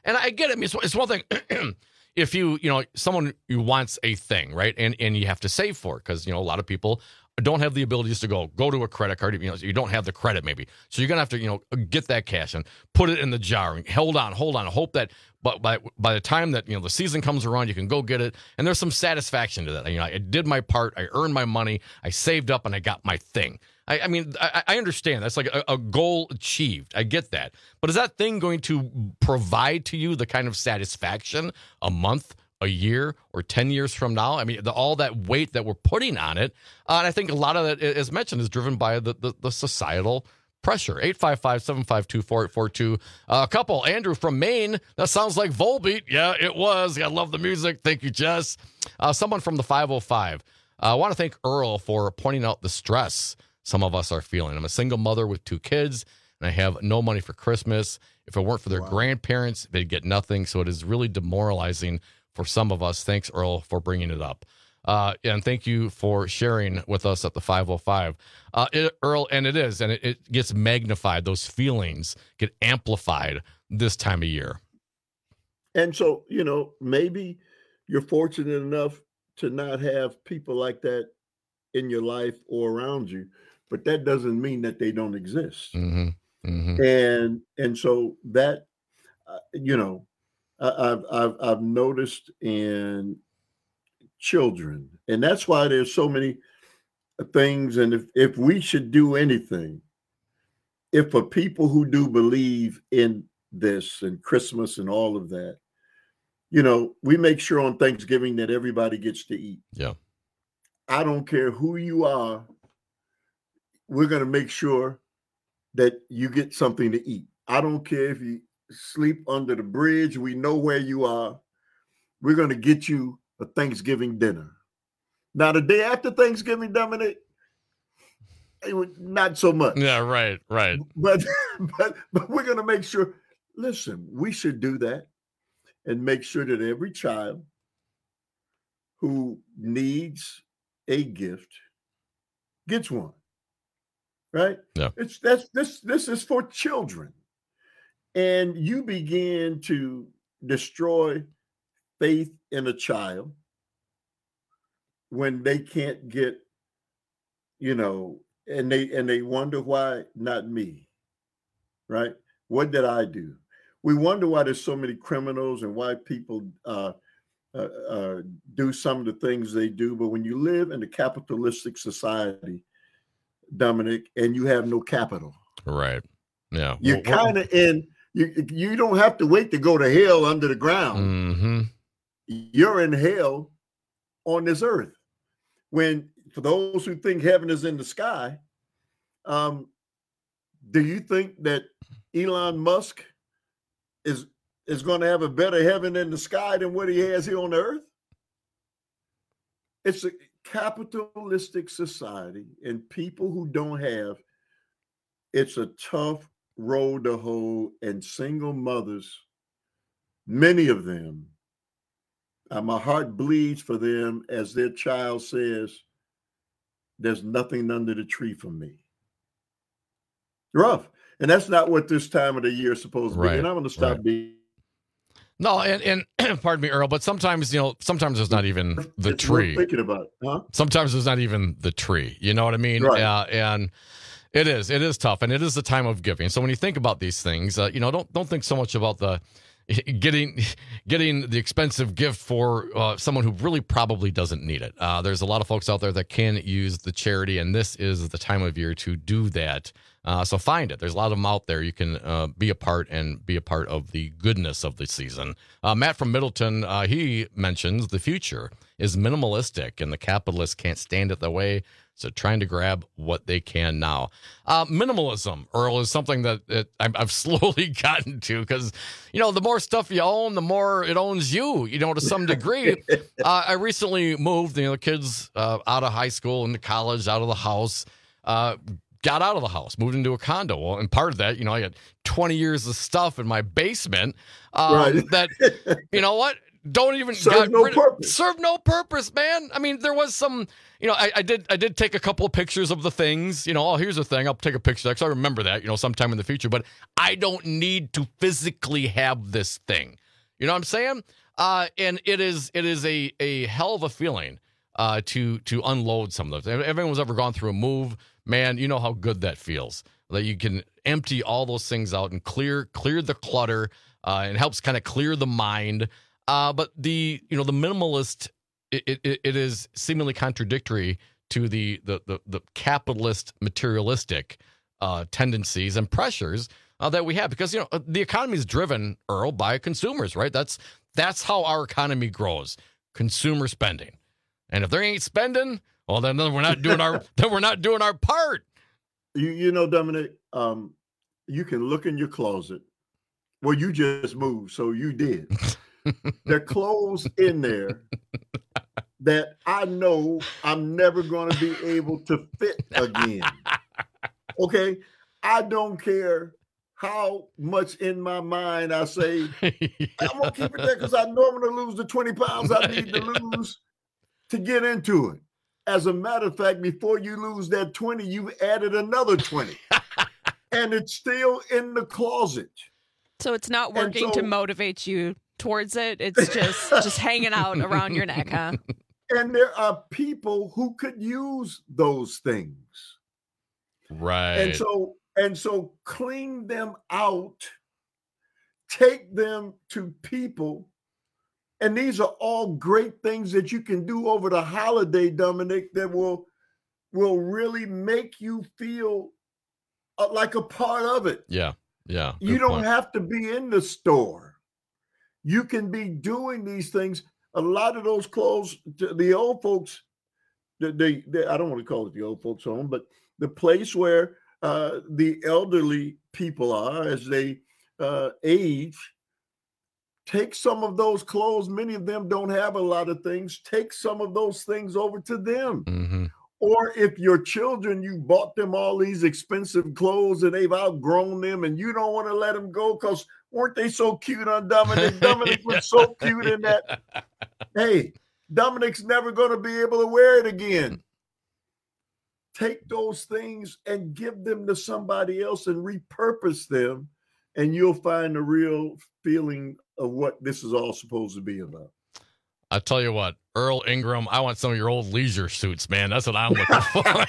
And I get it. I mean, it's, it's one thing if you, you know, someone who wants a thing, right? And and you have to save for it because, you know, a lot of people don't have the abilities to go go to a credit card. You know, you don't have the credit maybe. So you're going to have to, you know, get that cash and put it in the jar and hold on, hold on. Hope that but by by the time that, you know, the season comes around, you can go get it. And there's some satisfaction to that. You know, I did my part. I earned my money. I saved up and I got my thing. I, I mean, I, I understand that's like a, a goal achieved. I get that. But is that thing going to provide to you the kind of satisfaction a month, a year, or ten years from now? I mean, the, all that weight that we're putting on it. Uh, and I think a lot of that, as mentioned, is driven by the, the, the societal pressure. eight five five, seven five two, four eight four two. Uh, a couple, Andrew from Maine. That sounds like Volbeat. Yeah, it was. I love the music. Thank you, Jess. Uh, someone from the five oh five. Uh, I want to thank Earl for pointing out the stress some of us are feeling. I'm a single mother with two kids, and I have no money for Christmas. If it weren't for their wow. grandparents, they'd get nothing. So it is really demoralizing for some of us. Thanks, Earl, for bringing it up. Uh, and thank you for sharing with us at the five oh five. Uh, it, Earl, and it is, and it, it gets magnified. Those feelings get amplified this time of year. And so, you know, maybe you're fortunate enough to not have people like that in your life or around you, but that doesn't mean that they don't exist. Mm-hmm. Mm-hmm. And and so that, uh, you know, I, I've, I've I've noticed in children, and that's why there's so many things. And if, if we should do anything, if for people who do believe in this and Christmas and all of that, you know, we make sure on Thanksgiving that everybody gets to eat. Yeah. I don't care who you are. We're going to make sure that you get something to eat. I don't care if you sleep under the bridge. We know where you are. We're going to get you a Thanksgiving dinner. Now, the day after Thanksgiving, Dominic, not so much. Yeah, right, right. But, but, but we're going to make sure, listen, we should do that and make sure that every child who needs a gift gets one. Right? Yeah. It's that's this this is for children. And you begin to destroy faith in a child when they can't get, you know, and they and they wonder why not me. Right? What did I do? We wonder why there's so many criminals and why people uh, uh, uh, do some of the things they do. But when you live in a capitalistic society, Dominic, and you have no capital. Right. Yeah. You're kind of in, you you don't have to wait to go to hell under the ground. Mm-hmm. You're in hell on this earth. When, for those who think heaven is in the sky, um, do you think that Elon Musk is, is going to have a better heaven in the sky than what he has here on the earth? It's a capitalistic society, and people who don't have, it's a tough road to hoe. And single mothers, many of them, uh, my heart bleeds for them as their child says, there's nothing under the tree for me. Rough. And that's not what this time of the year is supposed to be. Right. And I'm going to stop right. being. No, and, and pardon me, Earl, but sometimes, you know, sometimes there's not even the it's tree. Worth thinking about, huh? Sometimes there's not even the tree. You know what I mean? Right. Uh, and it is, it is tough, and it is the time of giving. So when you think about these things, uh, you know, don't don't think so much about the getting getting the expensive gift for uh, someone who really probably doesn't need it. Uh, there's a lot of folks out there that can use the charity, and this is the time of year to do that. Uh, so find it. There's a lot of them out there. You can uh, be a part and be a part of the goodness of the season. Uh, Matt from Middleton, uh, he mentions the future is minimalistic and the capitalists can't stand it the way. So trying to grab what they can now. Uh, minimalism, Earl, is something that it, I've slowly gotten to because, you know, the more stuff you own, the more it owns you, you know, to some degree. uh, I recently moved, you know, the kids uh, out of high school into college, out of the house, uh, got out of the house, moved into a condo. Well, and part of that, you know, I got twenty years of stuff in my basement um, right. that, you know what? don't even serve got no rid of- purpose. serve no purpose, man. I mean, there was some, you know, I, I did I did take a couple of pictures of the things. You know, oh, here's the thing. I'll take a picture because I remember that, you know, sometime in the future. But I don't need to physically have this thing. You know what I'm saying? Uh, and it is it is a a hell of a feeling uh, to to unload some of those. If everyone's ever gone through a move, man, you know how good that feels. That you can empty all those things out and clear clear the clutter. Uh, it helps kind of clear the mind. Uh, but the you know the minimalist, it, it, it is seemingly contradictory to the the the, the capitalist materialistic uh, tendencies and pressures uh, that we have, because you know the economy is driven, Earl, by consumers, right? That's that's how our economy grows, consumer spending. And if they ain't spending, well, then, then we're not doing our then we're not doing our part. You you know, Dominic, um, you can look in your closet. Well, you just moved, so you did. There are clothes in there that I know I'm never going to be able to fit again. Okay? I don't care how much in my mind I say, I'm going to keep it there because I know I'm going to lose the twenty pounds I need to lose to get into it. As a matter of fact, before you lose that twenty, you added another twenty. And it's still in the closet. So it's not working so, to motivate you towards it. It's just just hanging out around your neck, huh? And there are people who could use those things. Right. And so and so clean them out, take them to people. And these are all great things that you can do over the holiday, Dominic, that will will really make you feel uh, like a part of it. Yeah. Yeah. You don't point. have to be in the store. You can be doing these things. A lot of those clothes, the old folks, they, they, they I don't want to call it the old folks home, but the place where uh, the elderly people are as they uh, age, take some of those clothes. Many of them don't have a lot of things. Take some of those things over to them. Mm-hmm. Or if your children, you bought them all these expensive clothes and they've outgrown them and you don't want to let them go because weren't they so cute on Dominic? Dominic yeah. was so cute in that. Hey, Dominic's never going to be able to wear it again. Take those things and give them to somebody else and repurpose them, and you'll find the real feeling of what this is all supposed to be about. I tell you what, Earl Ingram, I want some of your old leisure suits, man. That's what I'm looking for.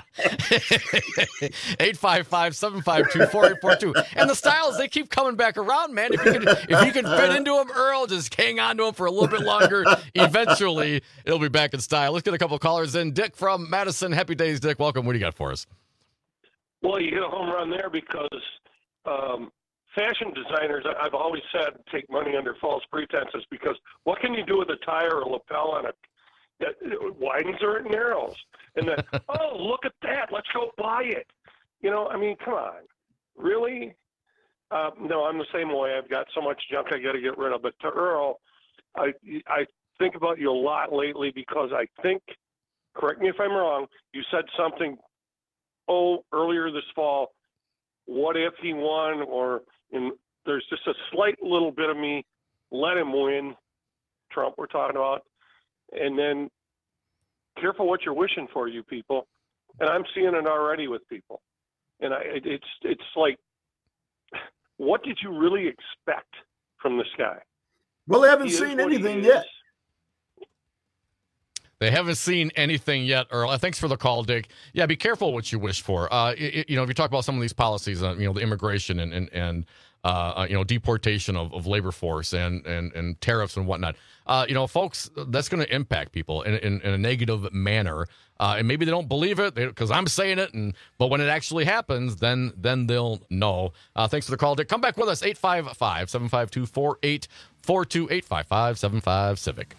eight five five, seven five two, four eight four two. And the styles, they keep coming back around, man. If you can if you can fit into them, Earl, just hang on to them for a little bit longer. Eventually, it'll be back in style. Let's get a couple of callers in. Dick from Madison. Happy days, Dick. Welcome. What do you got for us? Well, you hit a home run there because um, fashion designers, I've always said, take money under false pretenses, because what can you do with a tire or lapel on it that widens or it narrows? And then, oh, look at that. Let's go buy it. You know, I mean, come on. Really? Uh, no, I'm the same way. I've got so much junk I got to get rid of. But to Earl, I, I think about you a lot lately because I think, correct me if I'm wrong, you said something, oh, earlier this fall, what if he won? Or in, there's just a slight little bit of me, let him win, Trump we're talking about. And then careful what you're wishing for, you people. And I'm seeing it already with people. And I, it, it's it's like, what did you really expect from this guy? Well, they haven't He is seen what he anything is. yet. They haven't seen anything yet, Earl. Thanks for the call, Dick. Yeah, be careful what you wish for. Uh, it, you know, if you talk about some of these policies, uh, you know, the immigration and and, and uh, you know, deportation of, of labor force and, and and tariffs and whatnot. Uh, you know, folks, that's going to impact people in, in, in a negative manner. Uh, and maybe they don't believe it because I'm saying it. And but when it actually happens, then then they'll know. Uh, thanks for the call, Dick. Come back with us, eight five five, seven five two, four eight four two, eight five five, seven five, Civic.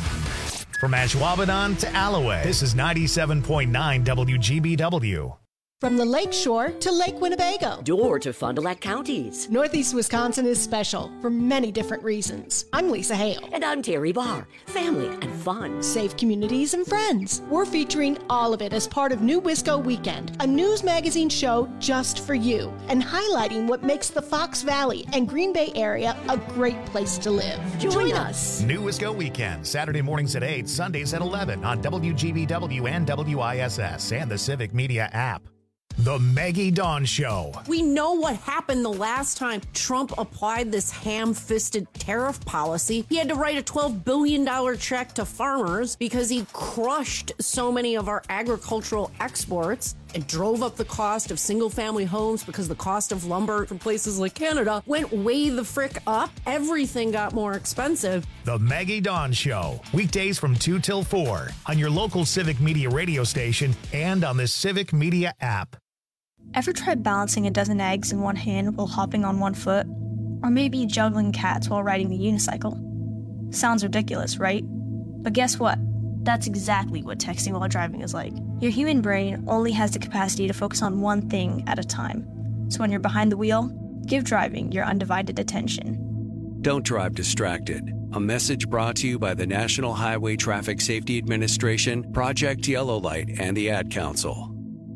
From Ashwaubenon to Alloway, this is ninety-seven point nine W G B W. From the Lake Shore to Lake Winnebago. Door to Fond du Lac counties. Northeast Wisconsin is special for many different reasons. I'm Lisa Hale. And I'm Terry Barr. Family and fun. Safe communities and friends. We're featuring all of it as part of New Wisco Weekend, a news magazine show just for you, and highlighting what makes the Fox Valley and Green Bay area a great place to live. Join, Join us. us. New Wisco Weekend, Saturday mornings at eight, Sundays at eleven on W G B W and W I S S and the Civic Media app. The Maggie Dawn Show. We know what happened the last time Trump applied this ham-fisted tariff policy. He had to write a twelve billion dollars check to farmers because he crushed so many of our agricultural exports and drove up the cost of single-family homes because the cost of lumber from places like Canada went way the frick up. Everything got more expensive. The Maggie Dawn Show. Weekdays from two till four on your local Civic Media radio station and on the Civic Media app. Ever tried balancing a dozen eggs in one hand while hopping on one foot? Or maybe juggling cats while riding a unicycle? Sounds ridiculous, right? But guess what? That's exactly what texting while driving is like. Your human brain only has the capacity to focus on one thing at a time. So when you're behind the wheel, give driving your undivided attention. Don't drive distracted. A message brought to you by the National Highway Traffic Safety Administration, Project Yellow Light, and the Ad Council.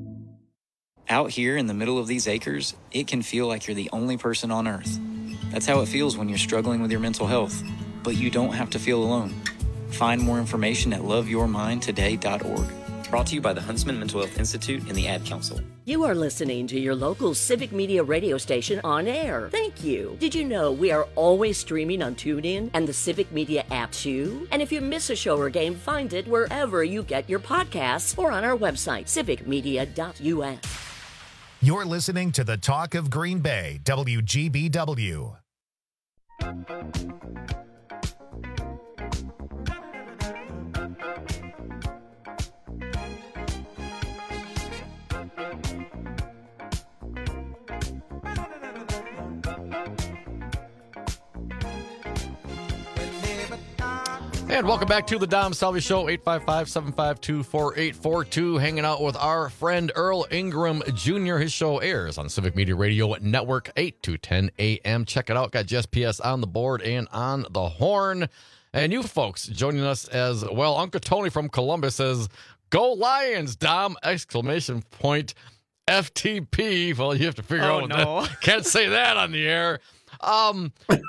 Out here in the middle of these acres, it can feel like you're the only person on Earth. That's how it feels when you're struggling with your mental health. But you don't have to feel alone. Find more information at love your mind today dot org. Brought to you by the Huntsman Mental Health Institute and the Ad Council. You are listening to your local Civic Media radio station on air. Thank you. Did you know we are always streaming on TuneIn and the Civic Media app too? And if you miss a show or game, find it wherever you get your podcasts or on our website, civic media dot U S. You're listening to the Talk of Green Bay, W G B W. And welcome back to the Dom Salvi Show, eight five five, seven five two, four eight four two. Hanging out with our friend Earl Ingram Junior His show airs on Civic Media Radio Network, eight to ten a.m. Check it out. Got G S P S on the board and on the horn. And you folks joining us as well. Uncle Tony from Columbus says, "Go Lions, Dom!" Exclamation point. F T P. Well, you have to figure Oh, out what no. that. Can't say that on the air. Um...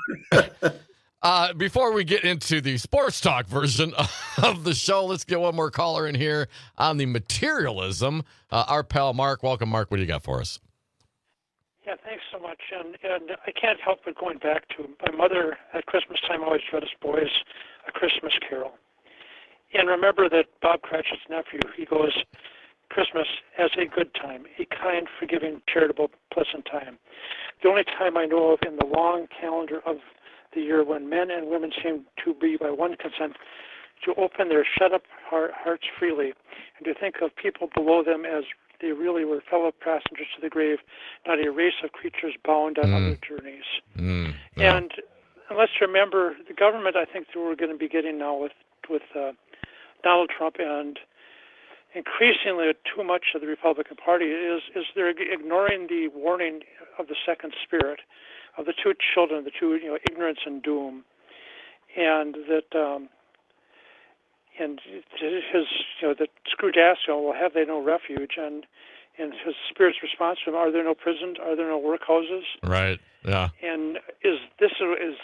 Uh, before we get into the sports talk version of the show, let's get one more caller in here on the materialism. Uh, our pal Mark. Welcome, Mark. What do you got for us? Yeah, thanks so much. And, and I can't help but going back to my mother at Christmas time always read us boys A Christmas Carol. And remember that Bob Cratchit's nephew, he goes, Christmas as a good time, a kind, forgiving, charitable, pleasant time. The only time I know of in the long calendar of the year when men and women seem to be by one consent to open their shut-up heart, hearts freely and to think of people below them as they really were fellow passengers to the grave, not a race of creatures bound on Mm. other journeys. Mm, yeah. And, and let's remember, the government, I think, that we're going to be getting now with, with uh, Donald Trump and increasingly too much of the Republican Party is, is they're ignoring the warning of the second spirit, of the two children, the two, you know, ignorance and doom, and that, um, and his, you know, that Scrooge asked, you know, well, have they no refuge? And, and his spirit's response to him, are there no prisons? Are there no workhouses? Right. Yeah. And is this is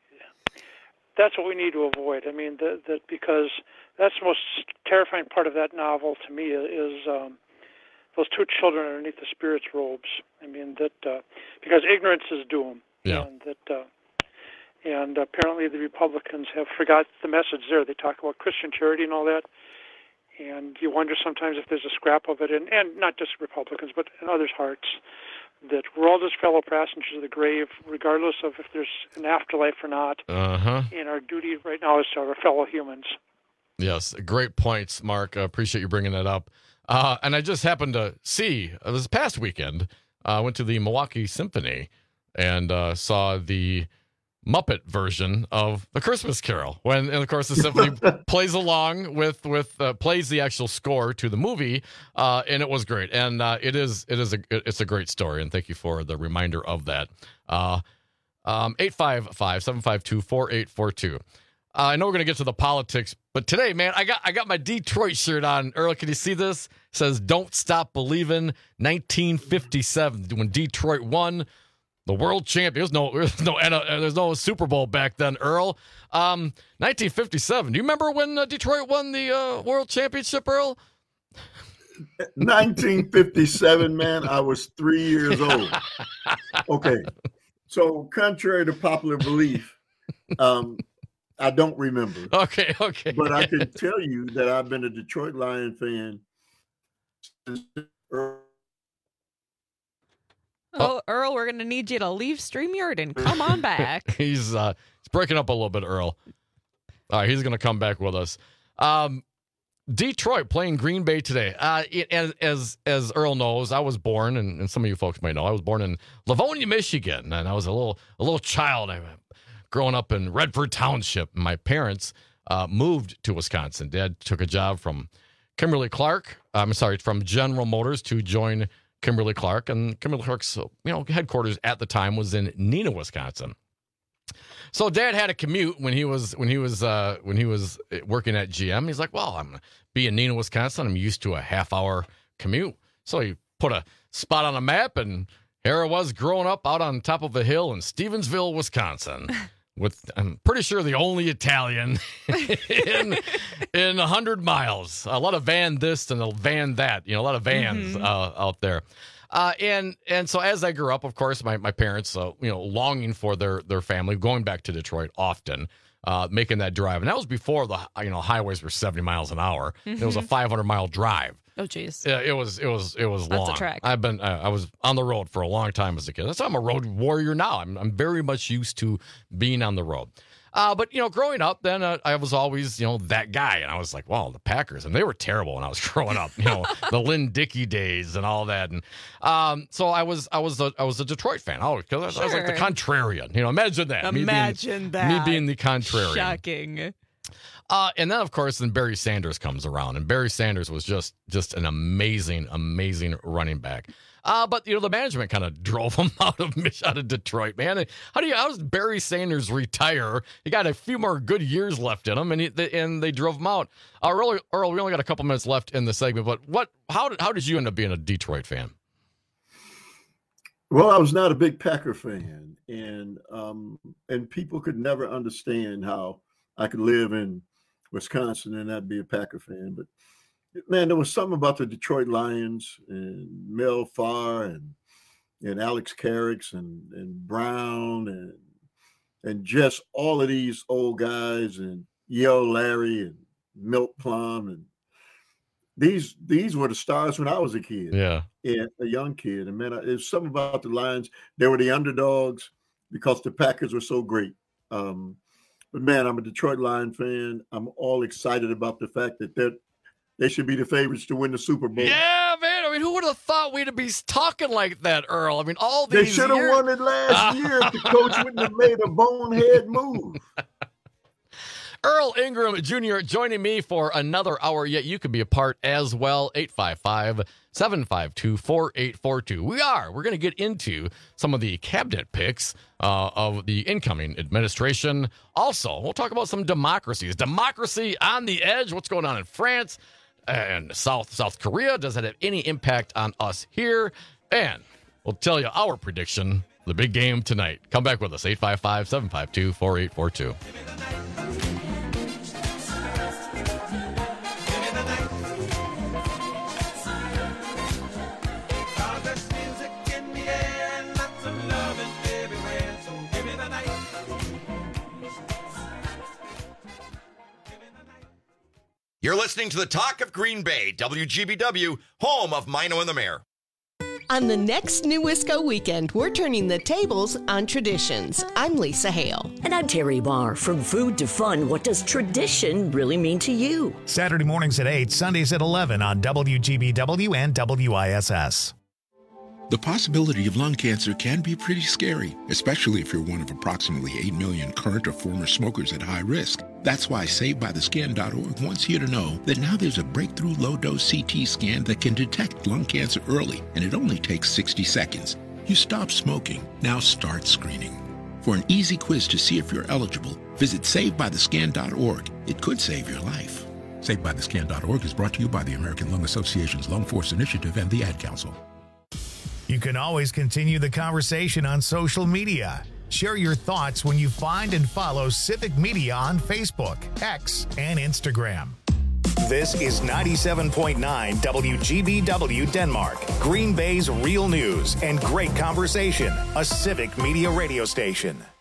that's what we need to avoid. I mean, that, that because that's the most terrifying part of that novel to me is um, those two children underneath the spirit's robes. I mean that uh, because ignorance is doom. Yeah. And that uh, and apparently the Republicans have forgot the message there. They talk about Christian charity and all that, and you wonder sometimes if there's a scrap of it, and and not just Republicans, but in others' hearts, that we're all just fellow passengers of the grave, regardless of if there's an afterlife or not. Uh-huh. And our duty right now is to our fellow humans. Yes, great points, Mark. I appreciate you bringing that up. Uh, and I just happened to see, uh, this past weekend, I uh, went to the Milwaukee Symphony and uh, saw the Muppet version of The Christmas Carol. When, and of course, the symphony plays along with with uh, plays the actual score to the movie, uh, and it was great. And uh, it is it is a it's a great story. And thank you for the reminder of that. Uh, um, eight five five, seven five two, four eight four two. Uh, I know we're gonna get to the politics, but today, man, I got I got my Detroit shirt on. Earl, can you see this? It says "Don't Stop Believin'." nineteen fifty-seven, when Detroit won the world champion. There's no, there's no, there's no Super Bowl back then, Earl. Um, nineteen fifty-seven. Do you remember when uh, Detroit won the uh, world championship, Earl? nineteen fifty-seven, man. I was three years old. Okay, so contrary to popular belief, um, I don't remember. Okay, okay. But I can tell you that I've been a Detroit Lion fan since early. Oh, Earl, we're going to need you to leave StreamYard and come on back. he's uh, he's breaking up a little bit, Earl. All right, he's going to come back with us. Um, Detroit playing Green Bay today. Uh, it, as, as as Earl knows, I was born, and, and some of you folks might know, I was born in Livonia, Michigan, and I was a little a little child. I growing up in Redford Township. My parents uh, moved to Wisconsin. Dad took a job from Kimberly Clark. I'm sorry, from General Motors to join Kimberly Clark, and Kimberly Clark's you know headquarters at the time was in Neenah, Wisconsin. So Dad had a commute when he was when he was uh, when he was working at G M. He's like, well, I'm gonna be in Neenah, Wisconsin. I'm used to a half hour commute. So he put a spot on a map, and here I was growing up out on top of a hill in Stevensville, Wisconsin. With, I'm pretty sure, the only Italian in in one hundred miles. A lot of van this and a van that, you know, a lot of vans mm-hmm. uh, out there. Uh, and and so as I grew up, of course, my, my parents, uh, you know, longing for their, their family, going back to Detroit often, uh, making that drive. And that was before the, you know, highways were seventy miles an hour. Mm-hmm. It was a five hundred mile drive. Oh, geez. Yeah, it was, it was, it was long. That's a trek. I've been, uh, I was on the road for a long time as a kid. That's why I'm a road warrior now. I'm, I'm very much used to being on the road. Uh, but, you know, growing up, then uh, I was always, you know, that guy. And I was like, wow, the Packers. And they were terrible when I was growing up, you know, the Lynn Dickey days and all that. And um, so I was, I was, a, I was a Detroit fan. Oh, because sure. I was like the contrarian. You know, imagine that. Imagine me being, that. Me being the contrarian. Shocking. Uh, and then, of course, then Barry Sanders comes around, and Barry Sanders was just just an amazing, amazing running back. Uh, but you know, the management kind of drove him out of out of Detroit, man. How do you? How does Barry Sanders retire? He got a few more good years left in him, and he, they, and they drove him out. Uh, Earl, Earl, we only got a couple minutes left in the segment, but what? How did how did you end up being a Detroit fan? Well, I was not a big Packer fan, and um, and people could never understand how I could live in Wisconsin and not be a Packer fan. But man, there was something about the Detroit Lions and Mel Farr and and Alex Carricks and and Brown and and just all of these old guys and Yo Larry and Milt Plum, and these these were the stars when I was a kid. Yeah, and a young kid. And man, there's something about the Lions. They were the underdogs because the Packers were so great. Um, But, man, I'm a Detroit Lion fan. I'm all excited about the fact that they they should be the favorites to win the Super Bowl. Yeah, man. I mean, who would have thought we'd be talking like that, Earl? I mean, all these They should have years... won it last year if the coach wouldn't have made a bonehead move. Earl Ingram Junior joining me for another hour. Yet you could be a part as well. eight five five, seven five two, four eight four two. We are. We're going to get into some of the cabinet picks uh, of the incoming administration. Also, we'll talk about some democracies. Democracy on the edge. What's going on in France and South South Korea? Does that have any impact on us here? And we'll tell you our prediction for the big game tonight. Come back with us. eight five five, seven five two, four eight four two. You're listening to the Talk of Green Bay, W G B W, home of Mino and the Mayor. On the next New Wisco weekend, we're turning the tables on traditions. I'm Lisa Hale. And I'm Terry Barr. From food to fun, what does tradition really mean to you? Saturday mornings at eight, Sundays at eleven on W G B W and W I S S. The possibility of lung cancer can be pretty scary, especially if you're one of approximately eight million current or former smokers at high risk. That's why Save By The Scan dot org wants you to know that now there's a breakthrough low-dose C T scan that can detect lung cancer early, and it only takes sixty seconds. You stop smoking, now start screening. For an easy quiz to see if you're eligible, visit Save By The Scan dot org. It could save your life. Save By The Scan dot org is brought to you by the American Lung Association's Lung Force Initiative and the Ad Council. You can always continue the conversation on social media. Share your thoughts when you find and follow Civic Media on Facebook, X, and Instagram. This is ninety-seven point nine W G B W Denmark, Green Bay's real news and great conversation, a Civic Media radio station.